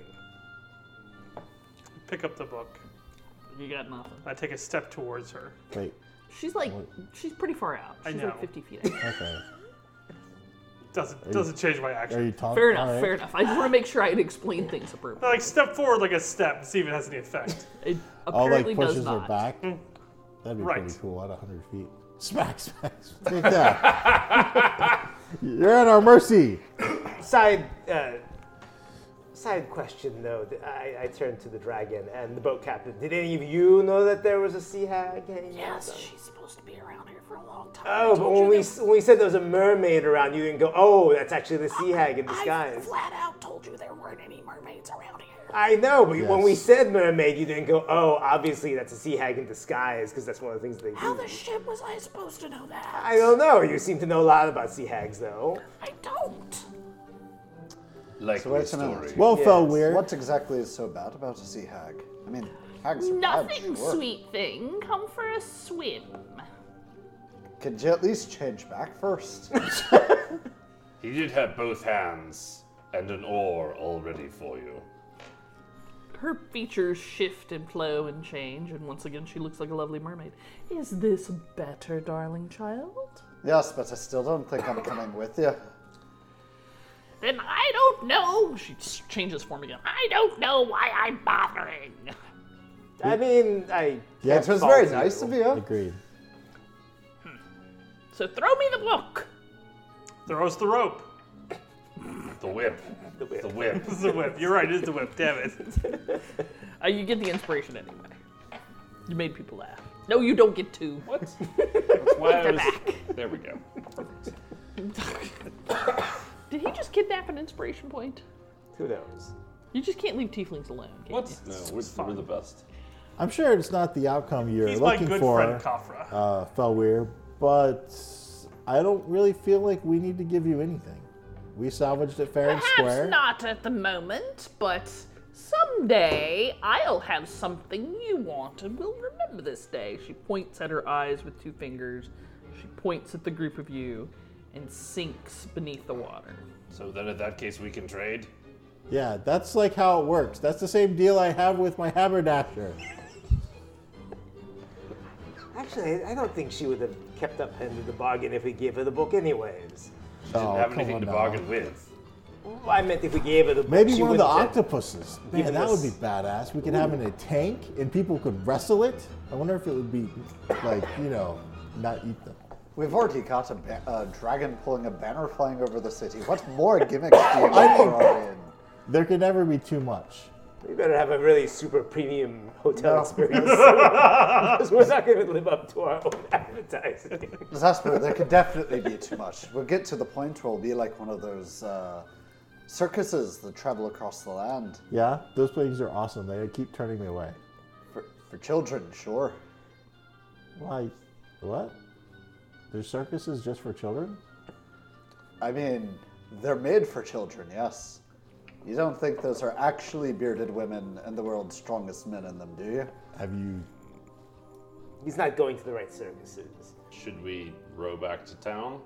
C: Pick up the book.
A: You got nothing.
C: I take a step towards her.
D: Wait,
A: She's like, she's pretty far out.
C: I
A: She's
C: know.
A: like fifty feet out.
D: okay.
C: Doesn't doesn't change my
D: Are
C: action.
D: you talking?
A: Fair enough, fair enough. I just want to make sure I had explained things appropriately.
C: Like step forward like a step and see if it has any effect.
A: It
D: Oh,
A: apparently
D: like
A: does
D: pushes her
A: not.
D: back? That'd be
C: Right.
D: pretty cool at one hundred feet. Smack, smack, take that. You're at our mercy.
F: Side, uh, side question though. th- I, I turned to the dragon and the boat captain. Did any of you know that there was a sea hag hanging out?
A: Yes, she's supposed to be around here for a long time.
F: Oh,
A: I
F: but
A: told
F: when
A: you
F: we
A: that-
F: s- when we said there was a mermaid around, you didn't go, "Oh, that's actually the sea hag in
A: I
F: disguise."
A: flat out told you there weren't any mermaids around here.
F: I know, but when we
D: Yes.
F: said mermaid, you didn't go, "Oh, obviously that's a sea hag in disguise," because that's one of the things they do.
A: How the shit was I supposed to know that?
F: I don't know. You seem to know a lot about sea hags, though.
A: I don't.
E: Like
B: So
E: the
B: wait a minute.
E: story.
D: Well,
F: Yes.
D: felt weird.
B: What exactly is so bad about a sea hag? I mean, hags are bad,
A: Nothing,
B: sure.
A: sweet thing. Come for a swim.
B: Could you at least change back first?
E: He did have both hands and an oar all ready for you.
A: Her features shift and flow and change, and once again she looks like a lovely mermaid. Is this better, darling child?
B: Yes, but I still don't think I'm coming with you.
A: Then I don't know. She s- changes form again. I don't know why I'm bothering.
F: I mean, I.
D: Yeah,
B: It was
F: fault
B: very
F: you.
B: nice of you.
D: Agreed.
A: So throw me the book.
C: Throws the rope.
E: The whip.
F: The whip.
E: The whip.
C: This is the whip. You're right, it is the whip. Damn it.
A: Uh, you get the inspiration anyway. You made people laugh. No, you don't get to.
E: What? That's why I
A: They're
E: was.
A: back.
E: There we go.
A: Did he just kidnap an inspiration point?
F: Who knows?
A: You just can't leave tieflings alone, can
E: What?
A: you?
E: No, we're, we're the best.
D: I'm sure it's not the outcome you're
C: He's my
D: looking
C: good
D: for,
C: friend Kafra.
D: uh, Felweir, but I don't really feel like we need to give you anything. We salvaged it fair and
A: Perhaps
D: square.
A: not at the moment, but someday I'll have something you want and we'll remember this day. She points at her eyes with two fingers. She points at the group of you and sinks beneath the water.
E: So then, in that case, we can trade.
D: Yeah, that's like how it works. That's the same deal I have with my haberdasher.
F: Actually, I don't think she would have kept up end of the bargain if we gave her the book, anyways.
E: She didn't
D: Oh,
E: have
D: come
E: anything
D: on
E: to
D: now.
E: bargain with.
F: Well, I meant if we gave her the book,
D: Maybe
F: she
D: one of the
F: wouldn't have-
D: octopuses. Man,
F: given
D: that would be
F: us-
D: badass. We could have it in a tank and people could wrestle it. I wonder if it would be like, you know, not eat them.
B: We've already got a, ba- a dragon pulling a banner flying over the city. What more gimmicks do you want to throw in?
D: There could never be too much.
F: We better have a really super premium hotel
B: No.
F: experience. Because we're not going to live up to our own advertising.
B: Zasper, there could definitely be too much. We'll get to the point where we'll be like one of those uh, circuses that travel across the land.
D: Yeah, those places are awesome. They keep turning me away.
B: For, for children, sure.
D: Why? What? There's circuses just for children?
B: I mean, they're made for children, yes. You don't think those are actually bearded women and the world's strongest men in them, do you?
D: Have you?
F: He's not going to the right services.
E: Should we row back to town?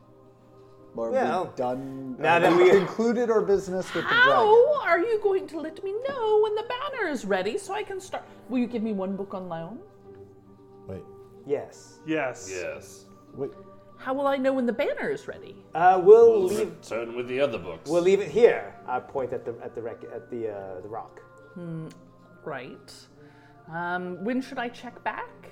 B: Or
F: Well,
B: we done?
F: now
B: uh,
F: that
B: we
F: we-
B: concluded our business with the dragon.
A: How are you going to let me know when the banner is ready so I can start? Will you give me one book on loan?
D: Wait,
F: Yes.
C: Yes.
E: Yes.
D: wait.
A: How will I know when the banner is ready?
F: Uh, we'll
E: We'll
F: leave.
E: return with the other books.
F: We'll leave it here. I point at the at the rec- at the uh, the rock.
A: Right. Um, when should I check back?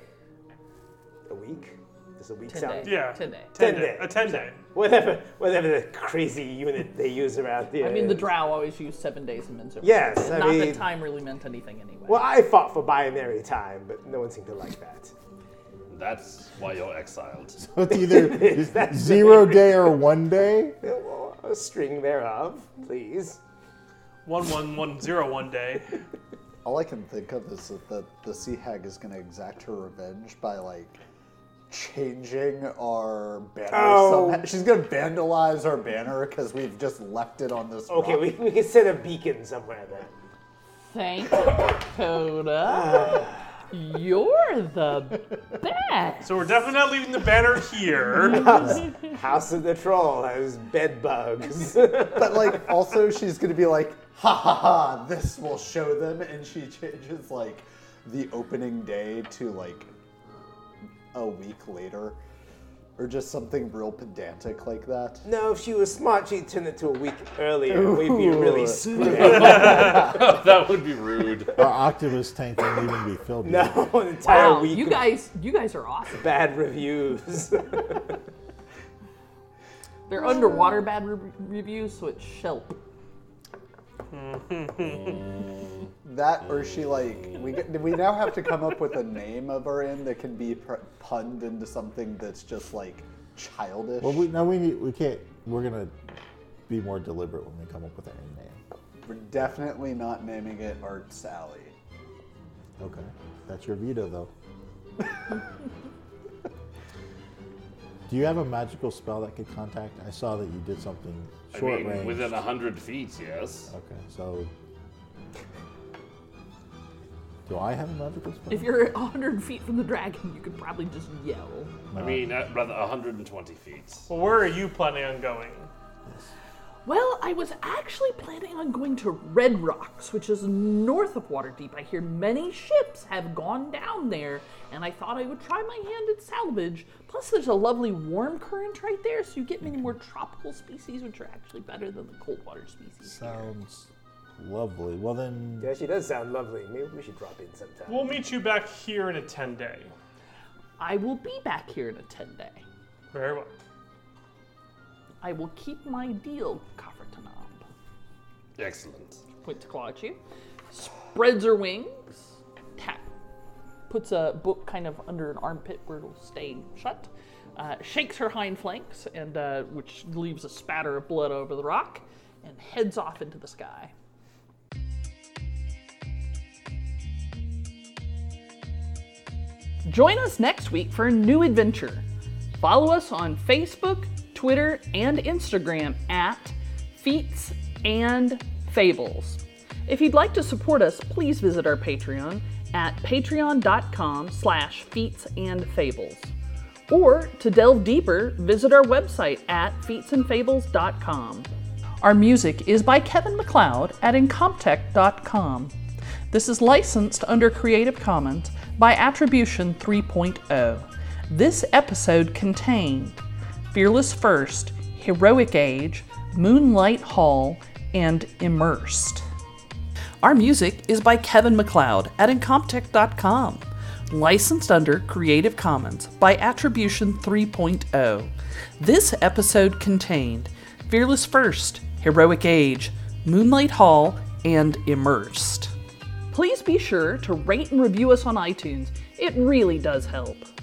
F: A week. Does a week
A: Ten
F: sound?
A: days.
C: Yeah.
A: Ten day.
C: Ten
F: Ten
C: day.
F: day.
C: A ten day.
F: Whatever, whatever the crazy unit they use around here.
A: I mean, the
F: is.
A: drow always use seven days in Minnesota.
F: Yes, I
A: Not
F: mean-
A: that time really meant anything anyway.
F: Well, I fought for binary time, but no one seemed to like that.
E: That's why you're exiled.
D: So it's either
F: That's
D: zero day or one day?
F: Well, a string thereof, please.
C: One one one zero one day.
B: All I can think of is that the, the sea hag is going to exact her revenge by like changing our banner.
F: Oh.
B: Somehow. She's gonna vandalize our banner because we've just left it on this.
F: Okay,
B: rock.
F: we, we can set a beacon somewhere then.
A: Thank you, Coda. You're the best.
C: So we're definitely not leaving the banner here.
F: House of the Troll has bed bugs.
B: But like, also she's gonna be like, ha ha ha, this will show them, and she changes like the opening day to like a week later, or just something real pedantic like that.
F: No, if she was smart, she'd turn it to a week earlier. We'd be really screwed.
E: That would be rude.
D: Our octopus tank wouldn't even be filled.
F: No,
D: yet.
F: an entire
A: Wow,
F: week
A: you
F: of
A: guys, you guys are awesome.
F: bad reviews.
A: They're underwater bad re- reviews, so it's Shelp.
B: That, or she like, we get, we now have to come up with a name of our inn that can be pr- punned into something that's just like childish.
D: Well, we no, we need, we can't. We're gonna be more deliberate when we come up with our name.
B: We're definitely not naming it Art Sally.
D: Okay, that's your veto, though. Do you have a magical spell that could contact? I saw that you did something
E: I
D: short
E: mean,
D: range.
E: within a hundred feet, yes.
D: Okay, so do I have a magical spell?
A: If you're one hundred feet from the dragon, you could probably just yell.
E: I mean, at rather one hundred twenty feet.
C: Well, where are you planning on going?
A: Well, I was actually planning on going to Red Rocks, which is north of Waterdeep. I hear many ships have gone down there, and I thought I would try my hand at salvage. Plus, there's a lovely warm current right there, so you get many more tropical species, which are actually better than the cold water species here.
D: Sounds lovely. Well then,
F: Yeah, she does sound lovely. Maybe we should drop in sometime.
C: We'll meet you back here in a ten day.
A: I will be back here in a ten day.
C: Very well.
A: I will keep my deal, Kafrtanab.
E: Excellent.
A: Point to claw at you. Spreads her wings. Tap. Puts a book kind of under an armpit where it'll stay shut. Uh, shakes her hind flanks, and uh, which leaves a spatter of blood over the rock, and heads off into the sky. Join us next week for a new adventure. Follow us on Facebook, Twitter, and Instagram at Feats and Fables. If you'd like to support us, please visit our Patreon at patreon.com slash feats and fables. Or to delve deeper, visit our website at feats and fables dot com. Our music is by Kevin MacLeod at incomptech dot com. This is licensed under Creative Commons by Attribution three point oh. This episode contained Fearless First, Heroic Age, Moonlight Hall, and Immersed. Our music is by Kevin MacLeod at incomptech dot com. Licensed under Creative Commons by Attribution three point oh. This episode contained Fearless First, Heroic Age, Moonlight Hall, and Immersed. Please be sure to rate and review us on iTunes. It really does help.